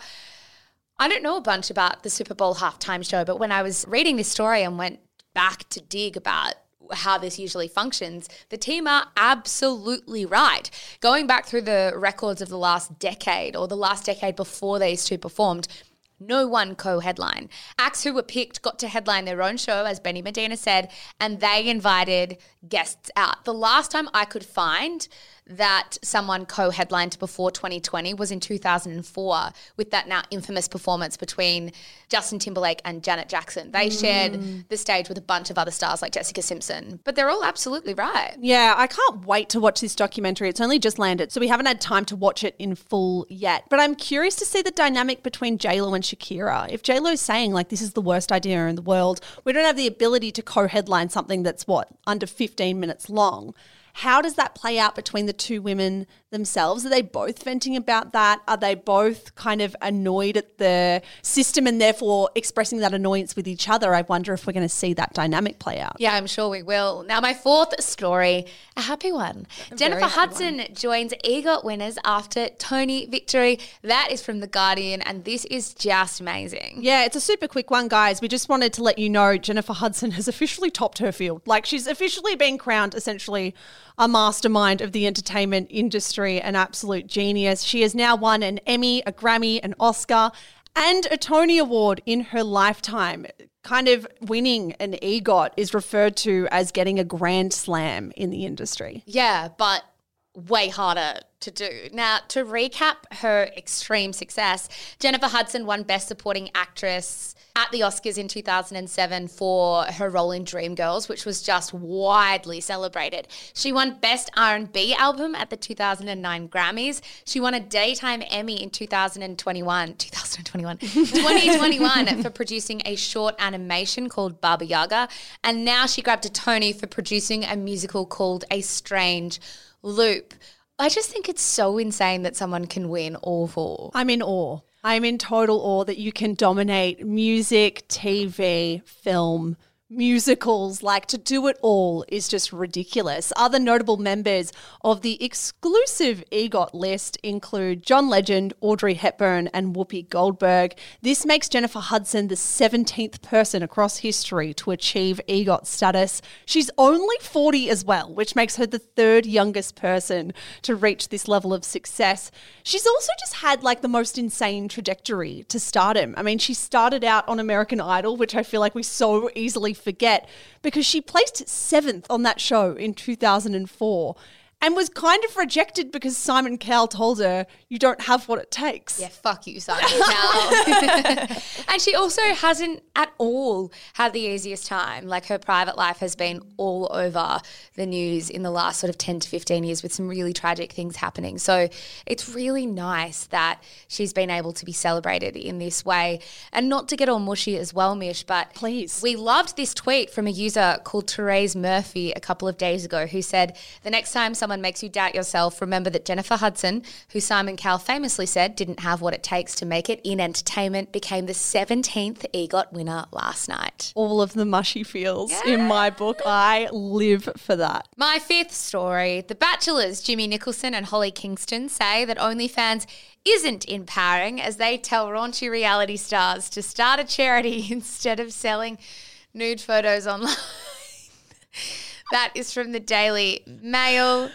Speaker 1: I don't know a bunch about the Super Bowl halftime show, but when I was reading this story and went back to dig about how this usually functions, the team are absolutely right. Going back through the records of the last decade or the last decade before these two performed, no one co-headline. Acts who were picked got to headline their own show, as Benny Medina said, and they invited guests out. The last time I could find that someone co-headlined before twenty twenty was in two thousand four with that now infamous performance between Justin Timberlake and Janet Jackson. They mm. shared the stage with a bunch of other stars like Jessica Simpson, but they're all absolutely right.
Speaker 2: Yeah, I can't wait to watch this documentary. It's only just landed, so we haven't had time to watch it in full yet. But I'm curious to see the dynamic between J-Lo and Shakira. If J-Lo's saying like this is the worst idea in the world, we don't have the ability to co-headline something that's what, under fifteen minutes long. How does that play out between the two women themselves? Are they both venting about that? Are they both kind of annoyed at the system and therefore expressing that annoyance with each other? I wonder if we're going to see that dynamic play out.
Speaker 1: Yeah, I'm sure we will. Now, my fourth story, a happy one. A Jennifer Hudson one. joins EGOT winners after Tony victory. That is from The Guardian, and this is just amazing.
Speaker 2: Yeah, it's a super quick one, guys. We just wanted to let you know Jennifer Hudson has officially topped her field. Like, she's officially been crowned essentially a mastermind of the entertainment industry, an absolute genius. She has now won an Emmy, a Grammy, an Oscar, and a Tony Award in her lifetime. Kind of winning an EGOT is referred to as getting a grand slam in the industry.
Speaker 1: Yeah, but way harder to do. Now, to recap her extreme success, Jennifer Hudson won Best Supporting Actress at the Oscars in two thousand seven for her role in Dreamgirls, which was just widely celebrated. She won Best R and B Album at the two thousand nine Grammys. She won a Daytime Emmy in two thousand twenty-one, two thousand twenty-one, twenty twenty-one for producing a short animation called Baba Yaga. And now she grabbed a Tony for producing a musical called A Strange Loop. I just think it's so insane that someone can win all four.
Speaker 2: I'm in awe. I'm in total awe that you can dominate music, T V, film, musicals. Like, to do it all is just ridiculous. Other notable members of the exclusive EGOT list include John Legend, Audrey Hepburn, and Whoopi Goldberg. This makes Jennifer Hudson the seventeenth person across history to achieve EGOT status. She's only forty as well, which makes her the third youngest person to reach this level of success. She's also just had like the most insane trajectory to stardom. I mean, she started out on American Idol, which I feel like we so easily forget, because she placed seventh on that show in two thousand four and was kind of rejected because Simon Cowell told her, you don't have what it takes.
Speaker 1: Yeah, fuck you, Simon Cowell. And she also hasn't at all had the easiest time. Like, her private life has been all over the news in the last sort of ten to fifteen years with some really tragic things happening. So it's really nice that she's been able to be celebrated in this way. And not to get all mushy as well, Mish, but
Speaker 2: please,
Speaker 1: we loved this tweet from a user called Therese Murphy a couple of days ago who said, the next time someone makes you doubt yourself, remember that Jennifer Hudson, who Simon Cowell famously said didn't have what it takes to make it in entertainment, became the seventeenth EGOT winner last night.
Speaker 2: All of the mushy feels
Speaker 1: yeah.
Speaker 2: in my book. I live for that.
Speaker 1: My fifth story, The Bachelors, Jimmy Nicholson and Holly Kingston say that OnlyFans isn't empowering as they tell raunchy reality stars to start a charity instead of selling nude photos online. That is from the Daily Mail.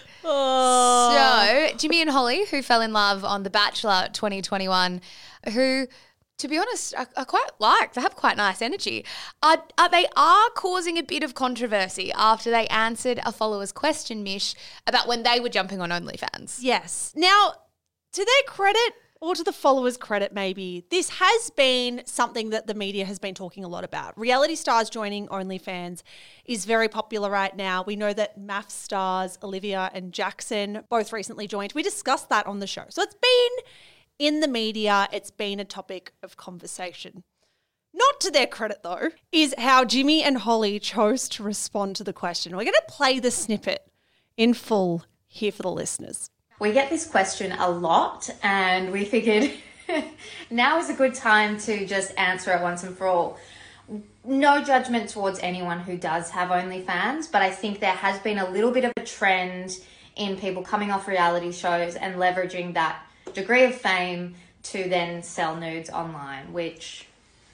Speaker 1: Oh. So, Jimmy and Holly, who fell in love on The Bachelor twenty twenty-one, who, to be honest, I, I quite like. They have quite nice energy. Are, are, they are causing a bit of controversy after they answered a follower's question, Mish, about when they were jumping on OnlyFans.
Speaker 2: Yes. Now, to their credit or to the followers' credit maybe, this has been something that the media has been talking a lot about. Reality stars joining OnlyFans is very popular right now. We know that M A F stars Olivia and Jackson both recently joined. We discussed that on the show. So it's been in the media. It's been a topic of conversation. Not to their credit, though, is how Jimmy and Holly chose to respond to the question. We're going to play the snippet in full here for the listeners.
Speaker 4: We get this question a lot, and we figured now is a good time to just answer it once and for all. No judgment towards anyone who does have OnlyFans, but I think there has been a little bit of a trend in people coming off reality shows and leveraging that degree of fame to then sell nudes online, which...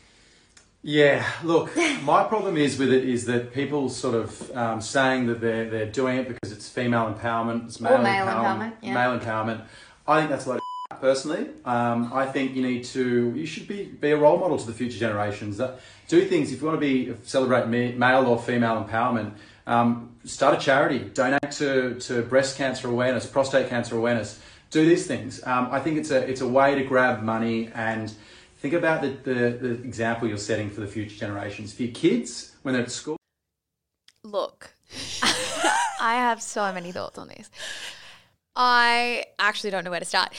Speaker 5: Yeah, look, my problem is with it is that people sort of um, saying that they're they're doing it because it's female empowerment, it's male,
Speaker 4: or male
Speaker 5: empowerment,
Speaker 4: empowerment, yeah.
Speaker 5: male empowerment. I think that's a lot of personally. Um, I think you need to, you should be be a role model to the future generations. That do things if you want to be celebrate me, male or female empowerment. Um, start a charity, donate to to breast cancer awareness, prostate cancer awareness. Do these things. Um, I think it's a it's a way to grab money and. Think about the, the, the example you're setting for the future generations. For your kids, when they're at school.
Speaker 1: Look, I have so many thoughts on this. I actually don't know where to start.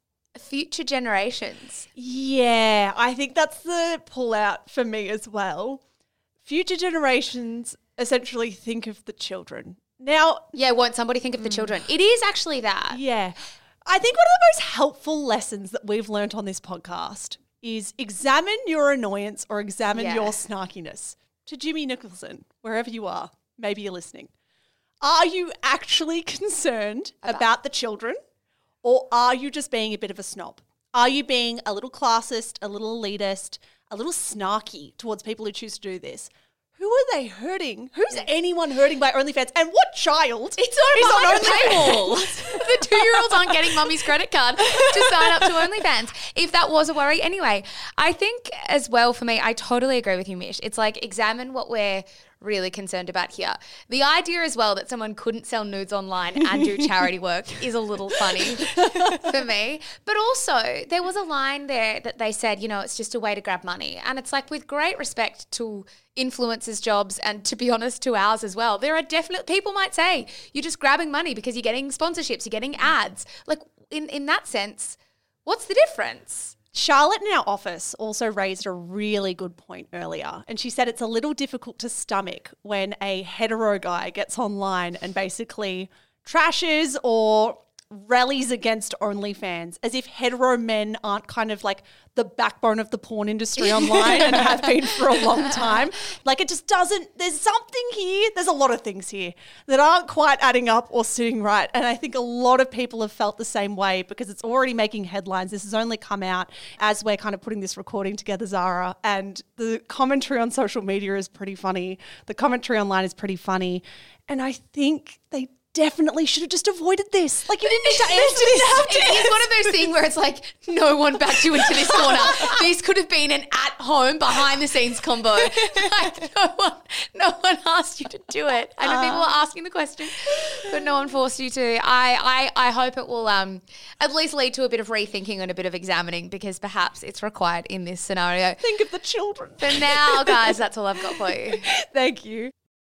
Speaker 1: Future generations.
Speaker 2: Yeah, I think that's the pull out for me as well. Future generations essentially think of the children. Now,
Speaker 1: yeah, won't somebody think of the children? It is actually that.
Speaker 2: Yeah. I think one of the most helpful lessons that we've learnt on this podcast is examine your annoyance or examine
Speaker 1: Yeah.
Speaker 2: your snarkiness. To Jimmy Nicholson, wherever you are, maybe you're listening. Are you actually concerned about, about the children, or are you just being a bit of a snob? Are you being a little classist, a little elitist, a little snarky towards people who choose to do this? Who are they hurting? Who's anyone hurting by OnlyFans? And what child
Speaker 1: It's on
Speaker 2: is on
Speaker 1: OnlyFans? The two-year-olds aren't getting mummy's credit card to sign up to OnlyFans. If that was a worry. Anyway, I think as well for me, I totally agree with you, Mish. It's like examine what we're really concerned about here. The idea as well that someone couldn't sell nudes online and do charity work is a little funny for me. But also there was a line there that they said, you know, it's just a way to grab money. And it's like with great respect to influencers' jobs and to be honest to ours as well, there are definitely, people might say you're just grabbing money because you're getting sponsorships, you're getting ads. Like in, in that sense, what's the difference?
Speaker 2: Charlotte in our office also raised a really good point earlier, and she said it's a little difficult to stomach when a hetero guy gets online and basically trashes or rallies against OnlyFans as if hetero men aren't kind of like the backbone of the porn industry online and have been for a long time. Like it just doesn't, there's something here, there's a lot of things here that aren't quite adding up or sitting right. And I think a lot of people have felt the same way because it's already making headlines. This has only come out as we're kind of putting this recording together, Zara, and the commentary on social media is pretty funny. The commentary online is pretty funny. And I think they definitely should have just avoided this. Like you didn't need to answer this.
Speaker 1: It is one of those things where it's like no one backed you into this corner. This could have been an at-home behind-the-scenes combo. Like no one, no one asked you to do it. I know uh, people were asking the question, but no one forced you to. I, I, I hope it will um at least lead to a bit of rethinking and a bit of examining because perhaps it's required in this scenario.
Speaker 2: Think of the children.
Speaker 1: For now, guys, that's all I've got for you.
Speaker 2: Thank you.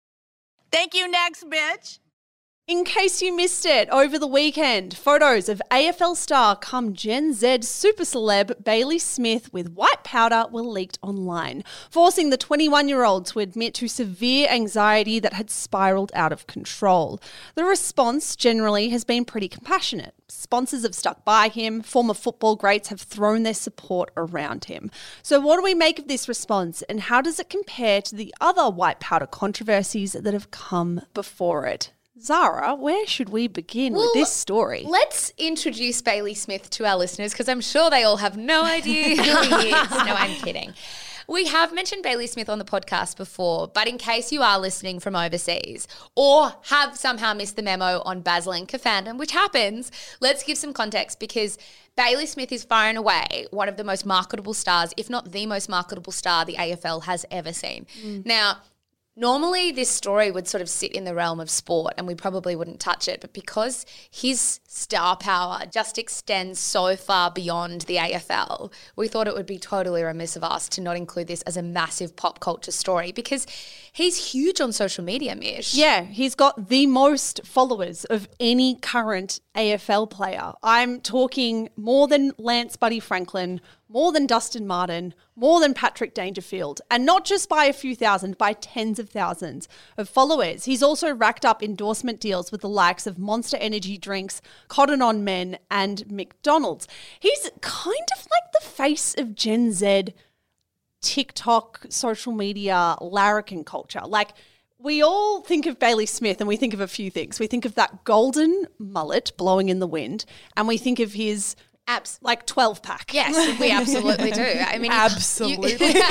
Speaker 6: Thank you, next bitch.
Speaker 2: In case you missed it, over the weekend, photos of A F L star come Gen Z super celeb Bailey Smith with white powder were leaked online, forcing the twenty-one-year-old to admit to severe anxiety that had spiraled out of control. The response generally has been pretty compassionate. Sponsors have stuck by him, former football greats have thrown their support around him. So what do we make of this response and how does it compare to the other white powder controversies that have come before it? Zara, where should we begin well, with this story?
Speaker 1: Let's introduce Bailey Smith to our listeners because I'm sure they all have no idea who he is. No, I'm kidding. We have mentioned Bailey Smith on the podcast before, but in case you are listening from overseas or have somehow missed the memo on Baslenka fandom, which happens, let's give some context because Bailey Smith is far and away one of the most marketable stars, if not the most marketable star the A F L has ever seen. Mm. Now, Normally, this story would sort of sit in the realm of sport and we probably wouldn't touch it. But because his star power just extends so far beyond the A F L, we thought it would be totally remiss of us to not include this as a massive pop culture story because he's huge on social media, Mish.
Speaker 2: Yeah, he's got the most followers of any current A F L player. I'm talking more than Lance Buddy Franklin, more than Dustin Martin, more than Patrick Dangerfield, and not just by a few thousand, by tens of thousands of followers. He's also racked up endorsement deals with the likes of Monster Energy Drinks, Cotton On Men, and McDonald's. He's kind of like the face of Gen Z, TikTok, social media, larrikin culture. Like, we all think of Bailey Smith and we think of a few things. We think of that golden mullet blowing in the wind, and we think of his
Speaker 1: abs,
Speaker 2: like twelve pack.
Speaker 1: Yes, we absolutely do. I mean,
Speaker 3: Absolutely.
Speaker 1: You, nice.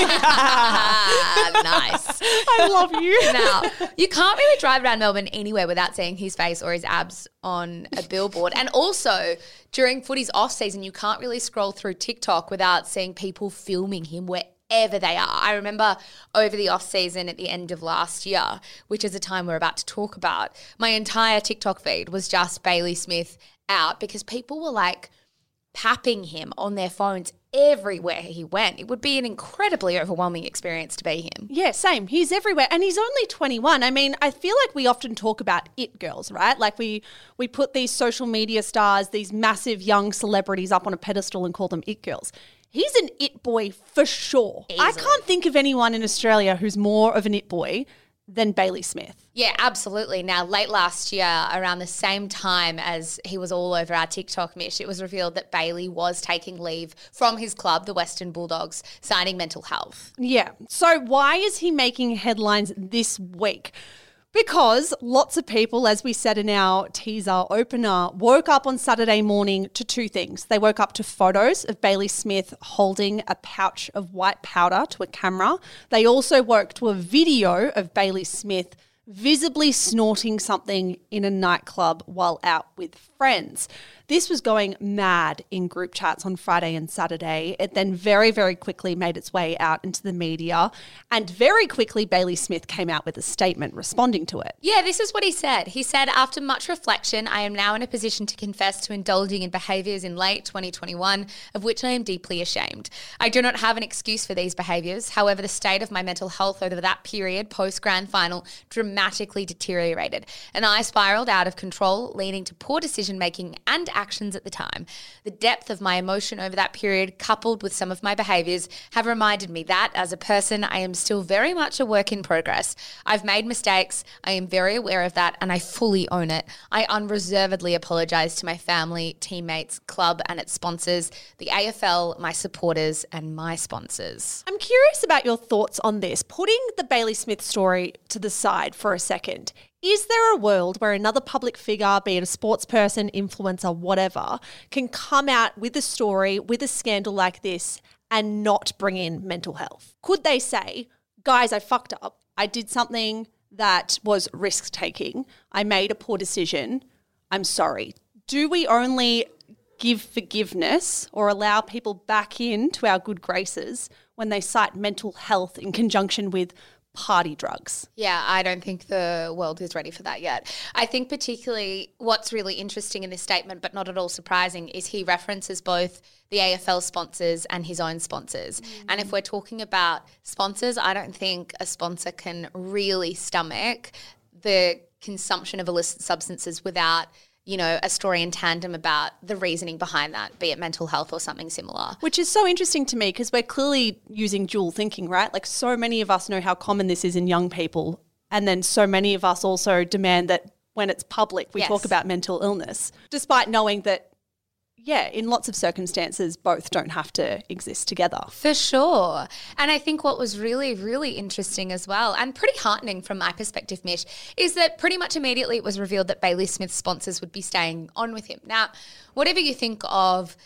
Speaker 2: I love you.
Speaker 1: Now, you can't really drive around Melbourne anywhere without seeing his face or his abs on a billboard. And also, during footy's off season, you can't really scroll through TikTok without seeing people filming him where wherever they are. I remember over the off season at the end of last year, which is a time we're about to talk about, my entire TikTok feed was just Bailey Smith out because people were like papping him on their phones everywhere he went. It would be an incredibly overwhelming experience to be him.
Speaker 2: Yeah, same. He's everywhere. And he's only twenty-one. I mean, I feel like we often talk about it girls, right? Like we we put these social media stars, these massive young celebrities up on a pedestal and call them it girls. He's an it boy for sure.
Speaker 1: Easily.
Speaker 2: I can't think of anyone in Australia who's more of an it boy than Bailey Smith.
Speaker 1: Yeah, absolutely. Now, late last year, around the same time as he was all over our TikTok, Mish, it was revealed that Bailey was taking leave from his club, the Western Bulldogs, citing mental health.
Speaker 2: Yeah. So why is he making headlines this week? Because lots of people, as we said in our teaser opener, woke up on Saturday morning to two things. They woke up to photos of Bailey Smith holding a pouch of white powder to a camera. They also woke to a video of Bailey Smith visibly snorting something in a nightclub while out with friends. This was going mad in group chats on Friday and Saturday. It then very, very quickly made its way out into the media, and very quickly Bailey Smith came out with a statement responding to it.
Speaker 1: Yeah, this is what he said. He said, after much reflection, I am now in a position to confess to indulging in behaviours in late twenty twenty-one, of which I am deeply ashamed. I do not have an excuse for these behaviours. However, the state of my mental health over that period, post-grand final, dramatically deteriorated, and I spiralled out of control, leading to poor decision-making and actions at the time. The depth of my emotion over that period, coupled with some of my behaviours, have reminded me that, as a person, I am still very much a work in progress. I've made mistakes, I am very aware of that, and I fully own it. I unreservedly apologise to my family, teammates, club and its sponsors, the A F L, my supporters and my sponsors.
Speaker 2: I'm curious about your thoughts on this. Putting the Bailey Smith story to the side for a second, is there a world where another public figure, be it a sports person, influencer, whatever, can come out with a story, with a scandal like this and not bring in mental health? Could they say, guys, I fucked up. I did something that was risk-taking. I made a poor decision. I'm sorry. Do we only give forgiveness or allow people back into our good graces when they cite mental health in conjunction with party drugs?
Speaker 1: Yeah, I don't think the world is ready for that yet. I think particularly what's really interesting in this statement, but not at all surprising, is he references both the A F L sponsors and his own sponsors. Mm. And if we're talking about sponsors, I don't think a sponsor can really stomach the consumption of illicit substances without, you know, a story in tandem about the reasoning behind that, be it mental health or something similar.
Speaker 2: Which is so interesting to me because we're clearly using dual thinking, right? Like so many of us know how common this is in young people, and then so many of us also demand that when it's public, we
Speaker 1: yes.
Speaker 2: talk about mental illness, despite knowing that, yeah, in lots of circumstances, both don't have to exist together.
Speaker 1: For sure. And I think what was really, really interesting as well, and pretty heartening from my perspective, Mish, is that pretty much immediately it was revealed that Bailey Smith's sponsors would be staying on with him. Now, whatever you think of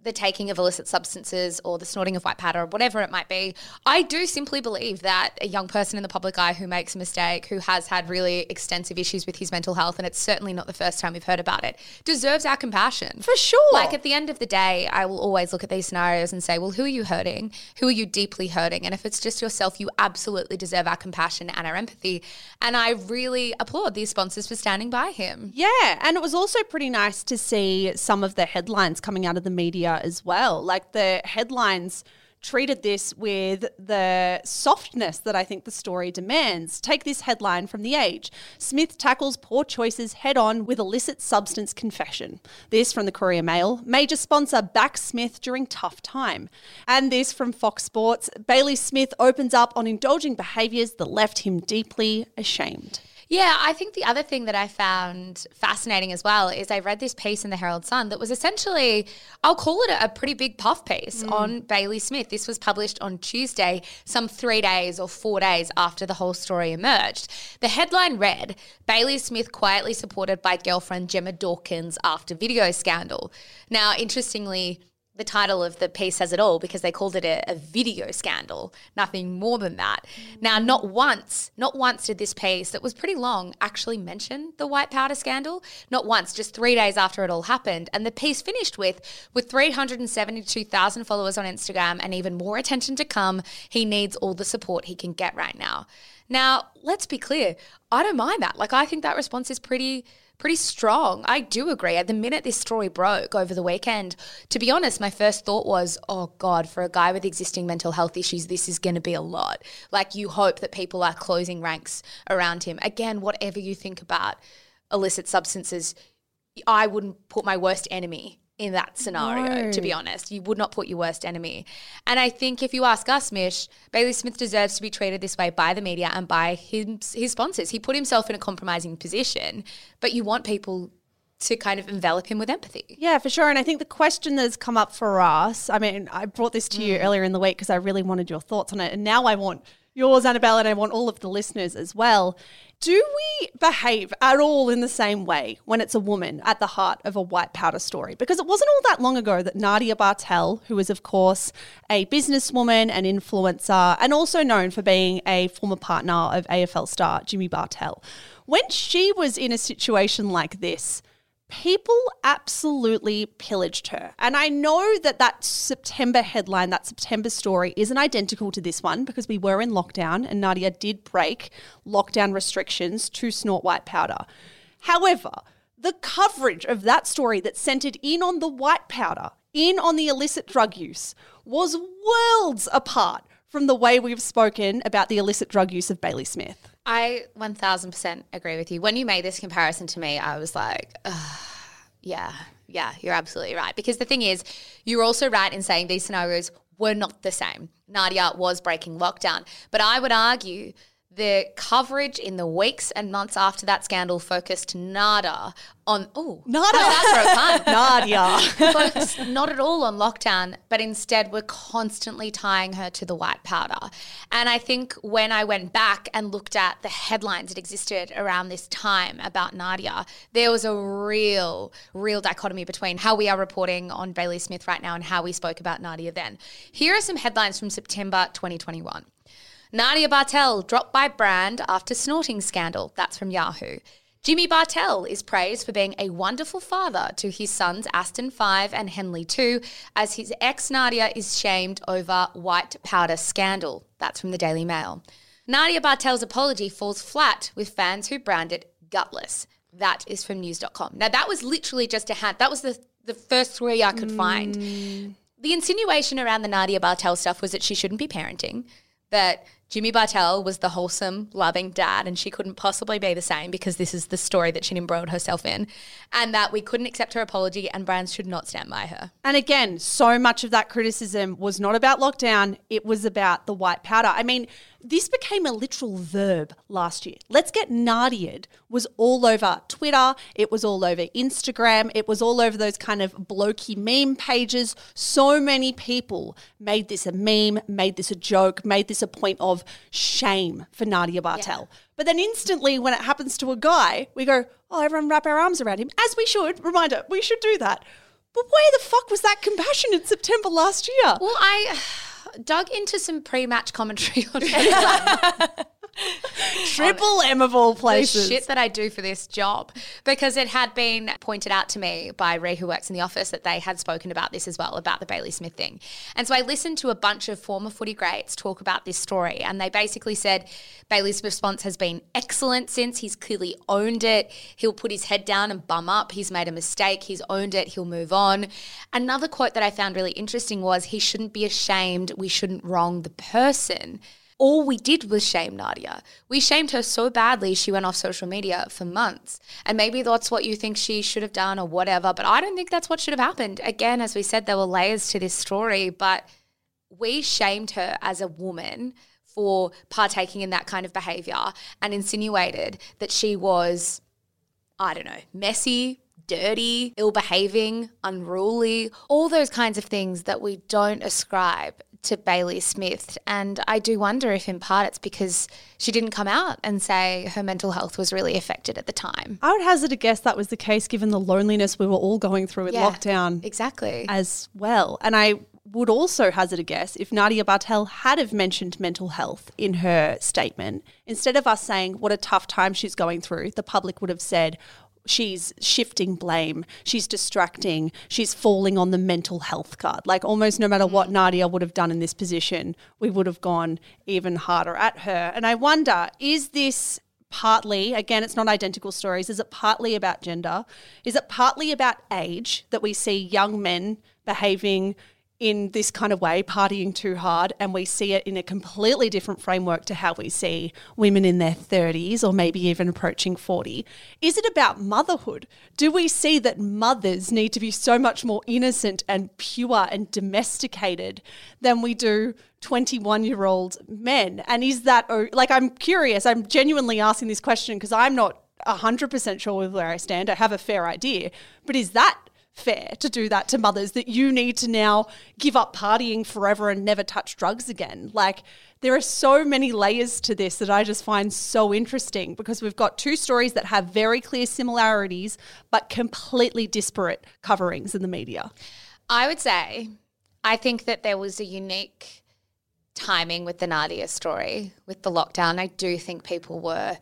Speaker 1: the taking of illicit substances or the snorting of white powder or whatever it might be. I do simply believe that a young person in the public eye who makes a mistake, who has had really extensive issues with his mental health, and it's certainly not the first time we've heard about it, deserves our compassion.
Speaker 2: For sure.
Speaker 1: Like at the end of the day, I will always look at these scenarios and say, well, who are you hurting? Who are you deeply hurting? And if it's just yourself, you absolutely deserve our compassion and our empathy. And I really applaud these sponsors for standing by him.
Speaker 2: Yeah, and it was also pretty nice to see some of the headlines coming out of the media as well. Like the headlines treated this with the softness that I think the story demands. Take this headline from The Age. Smith tackles poor choices head on with illicit substance confession. This from the Courier Mail. Major sponsor backs Smith during tough time. And this from Fox Sports. Bailey Smith opens up on indulging behaviours that left him deeply ashamed.
Speaker 1: Yeah, I think the other thing that I found fascinating as well is I read this piece in the Herald Sun that was essentially, I'll call it a, a pretty big puff piece mm. on Bailey Smith. This was published on Tuesday, some three days or four days after the whole story emerged. The headline read, Bailey Smith quietly supported by girlfriend Gemma Dawkins after video scandal. Now, interestingly, the title of the piece says it all because they called it a, a video scandal, nothing more than that. Now, not once, not once did this piece that was pretty long actually mention the white powder scandal. Not once, just three days after it all happened. And the piece finished with, with three hundred seventy-two thousand followers on Instagram and even more attention to come, he needs all the support he can get right now. Now, let's be clear, I don't mind that. Like, I think that response is pretty... pretty strong. I do agree. At the minute this story broke over the weekend, to be honest, my first thought was, oh God, for a guy with existing mental health issues, this is going to be a lot. Like, you hope that people are closing ranks around him. Again, whatever you think about illicit substances, I wouldn't put my worst enemy in that scenario, no. to be honest. You would not put your worst enemy. And I think if you ask us, Mish, Bailey Smith deserves to be treated this way by the media and by his, his sponsors. He put himself in a compromising position, but you want people to kind of envelop him with empathy.
Speaker 2: Yeah, for sure. And I think the question that has come up for us, I mean, I brought this to mm. you earlier in the week because I really wanted your thoughts on it. And now I want yours, Annabelle, and I want all of the listeners as well. Do we behave at all in the same way when it's a woman at the heart of a white powder story? Because it wasn't all that long ago that Nadia Bartel, who is, of course, a businesswoman, an influencer, and also known for being a former partner of A F L star Jimmy Bartel, when she was in a situation like this, people absolutely pillaged her. And I know that that September headline, that September story isn't identical to this one because we were in lockdown and Nadia did break lockdown restrictions to snort white powder. However, the coverage of that story that centered in on the white powder, in on the illicit drug use, was worlds apart from the way we've spoken about the illicit drug use of Bailey Smith.
Speaker 1: I one thousand percent agree with you. When you made this comparison to me, I was like, yeah, yeah, you're absolutely right. Because the thing is, you're also right in saying these scenarios were not the same. Nadia was breaking lockdown. But I would argue the coverage in the weeks and months after that scandal focused nada on, oh,
Speaker 2: nada,
Speaker 1: that's
Speaker 2: Nadia.
Speaker 1: Focused not at all on lockdown, but instead we're constantly tying her to the white powder. And I think when I went back and looked at the headlines that existed around this time about Nadia, there was a real, real dichotomy between how we are reporting on Bailey Smith right now and how we spoke about Nadia then. Here are some headlines from September twenty twenty-one. Nadia Bartel dropped by brand after snorting scandal. That's from Yahoo. Jimmy Bartel is praised for being a wonderful father to his sons Aston five and Henley two, as his ex Nadia is shamed over white powder scandal. That's from the Daily Mail. Nadia Bartel's apology falls flat with fans who brand it gutless. That is from news dot com. Now, that was literally just a hand. That was the, the first three I could mm. find. The insinuation around the Nadia Bartel stuff was that she shouldn't be parenting, that Jimmy Bartel was the wholesome, loving dad and she couldn't possibly be the same because this is the story that she'd embroiled herself in, and that we couldn't accept her apology and brands should not stand by her.
Speaker 2: And again, so much of that criticism was not about lockdown, it was about the white powder. I mean, this became a literal verb last year. Let's get Nadia'd was all over Twitter, it was all over Instagram, it was all over those kind of blokey meme pages. So many people made this a meme, made this a joke, made this a point of shame for Nadia Bartel. Yeah. But then instantly when it happens to a guy, we go, oh, everyone wrap our arms around him, as we should. Reminder, we should do that. But where the fuck was that compassion in September last year?
Speaker 1: Well, I dug into some pre-match commentary on Twitter.
Speaker 2: Triple M of all places.
Speaker 1: The shit that I do for this job, because it had been pointed out to me by Ree, who works in the office, that they had spoken about this as well, about the Bailey Smith thing. And so I listened to a bunch of former footy greats talk about this story, and they basically said Bailey's response has been excellent since. He's clearly owned it. He'll put his head down and bum up. He's made a mistake. He's owned it. He'll move on. Another quote that I found really interesting was, he shouldn't be ashamed. We shouldn't wrong the person. All we did was shame Nadia. We shamed her so badly she went off social media for months. And maybe that's what you think she should have done or whatever, but I don't think that's what should have happened. Again, as we said, there were layers to this story, but we shamed her as a woman for partaking in that kind of behaviour and insinuated that she was, I don't know, messy, dirty, ill-behaving, unruly, all those kinds of things that we don't ascribe to Bailey Smith. And I do wonder if in part it's because she didn't come out and say her mental health was really affected at the time.
Speaker 2: I would hazard a guess that was the case given the loneliness we were all going through with
Speaker 1: Yeah,
Speaker 2: lockdown
Speaker 1: exactly.
Speaker 2: as well. And I would also hazard a guess if Nadia Bartel had have mentioned mental health in her statement, instead of us saying what a tough time she's going through, the public would have said, she's shifting blame, she's distracting, she's falling on the mental health card. Like almost no matter what Nadia would have done in this position, we would have gone even harder at her. And I wonder, is this partly, again, it's not identical stories, is it partly about gender? Is it partly about age, that we see young men behaving in this kind of way, partying too hard, and we see it in a completely different framework to how we see women in their thirties or maybe even approaching forty. Is it about motherhood? Do we see that mothers need to be so much more innocent and pure and domesticated than we do twenty-one-year-old men? And is that, like, I'm curious, I'm genuinely asking this question because I'm not one hundred percent sure with where I stand. I have a fair idea, but is that fair to do that to mothers, that you need to now give up partying forever and never touch drugs again? Like, there are so many layers to this that I just find so interesting, because we've got two stories that have very clear similarities but completely disparate coverings in the media.
Speaker 1: I would say, I think that there was a unique timing with the Nadia story, with the lockdown. I do think people were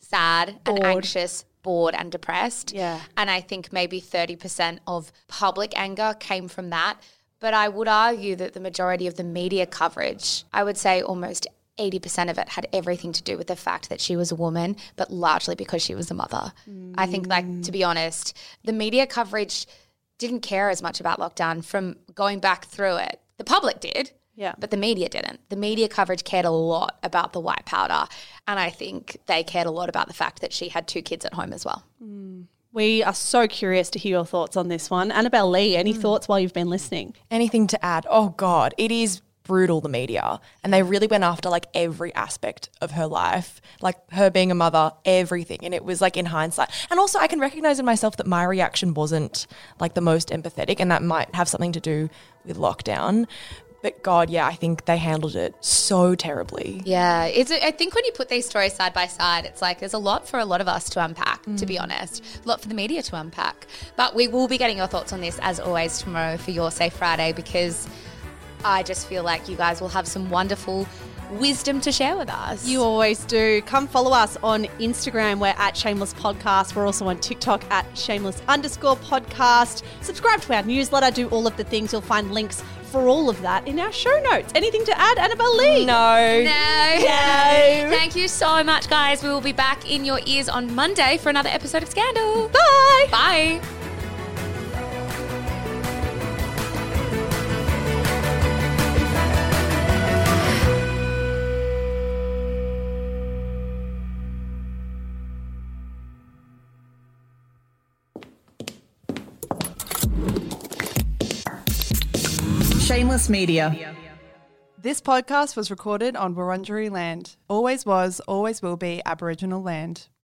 Speaker 1: sad and
Speaker 2: Bored.
Speaker 1: anxious, bored and depressed.
Speaker 2: Yeah.
Speaker 1: And I think maybe thirty percent of public anger came from that. But I would argue that the majority of the media coverage, I would say almost eighty percent of it, had everything to do with the fact that she was a woman, but largely because she was a mother. Mm. I think, like, to be honest, the media coverage didn't care as much about lockdown from going back through it. The public did.
Speaker 2: Yeah.
Speaker 1: But the media didn't. The media coverage cared a lot about the white powder, and I think they cared a lot about the fact that she had two kids at home as well.
Speaker 2: Mm. We are so curious to hear your thoughts on this one. Annabelle Lee, any mm. thoughts while you've been listening?
Speaker 3: Anything to add? Oh, God, it is brutal, the media. And they really went after, like, every aspect of her life, like her being a mother, everything. And it was, like, in hindsight. And also I can recognise in myself that my reaction wasn't, like, the most empathetic, and that might have something to do with lockdown. But God, yeah, I think they handled it so terribly.
Speaker 1: Yeah, it's. I think when you put these stories side by side, it's like there's a lot for a lot of us to unpack, mm. to be honest. A lot for the media to unpack. But we will be getting your thoughts on this, as always, tomorrow for Your Safe Friday, because I just feel like you guys will have some wonderful wisdom to share with us.
Speaker 2: You always do. Come follow us on Instagram. We're at Shameless Podcast. We're also on TikTok at Shameless underscore podcast. Subscribe to our newsletter. Do all of the things. You'll find links for all of that in our show notes. Anything to add, Annabelle Lee?
Speaker 3: No.
Speaker 1: No. No. Thank you so much, guys. We will be back in your ears on Monday for another episode of Scandal.
Speaker 2: Bye.
Speaker 1: Bye.
Speaker 6: Shameless Media.
Speaker 7: This podcast was recorded on Wurundjeri land. Always was, always will be Aboriginal land.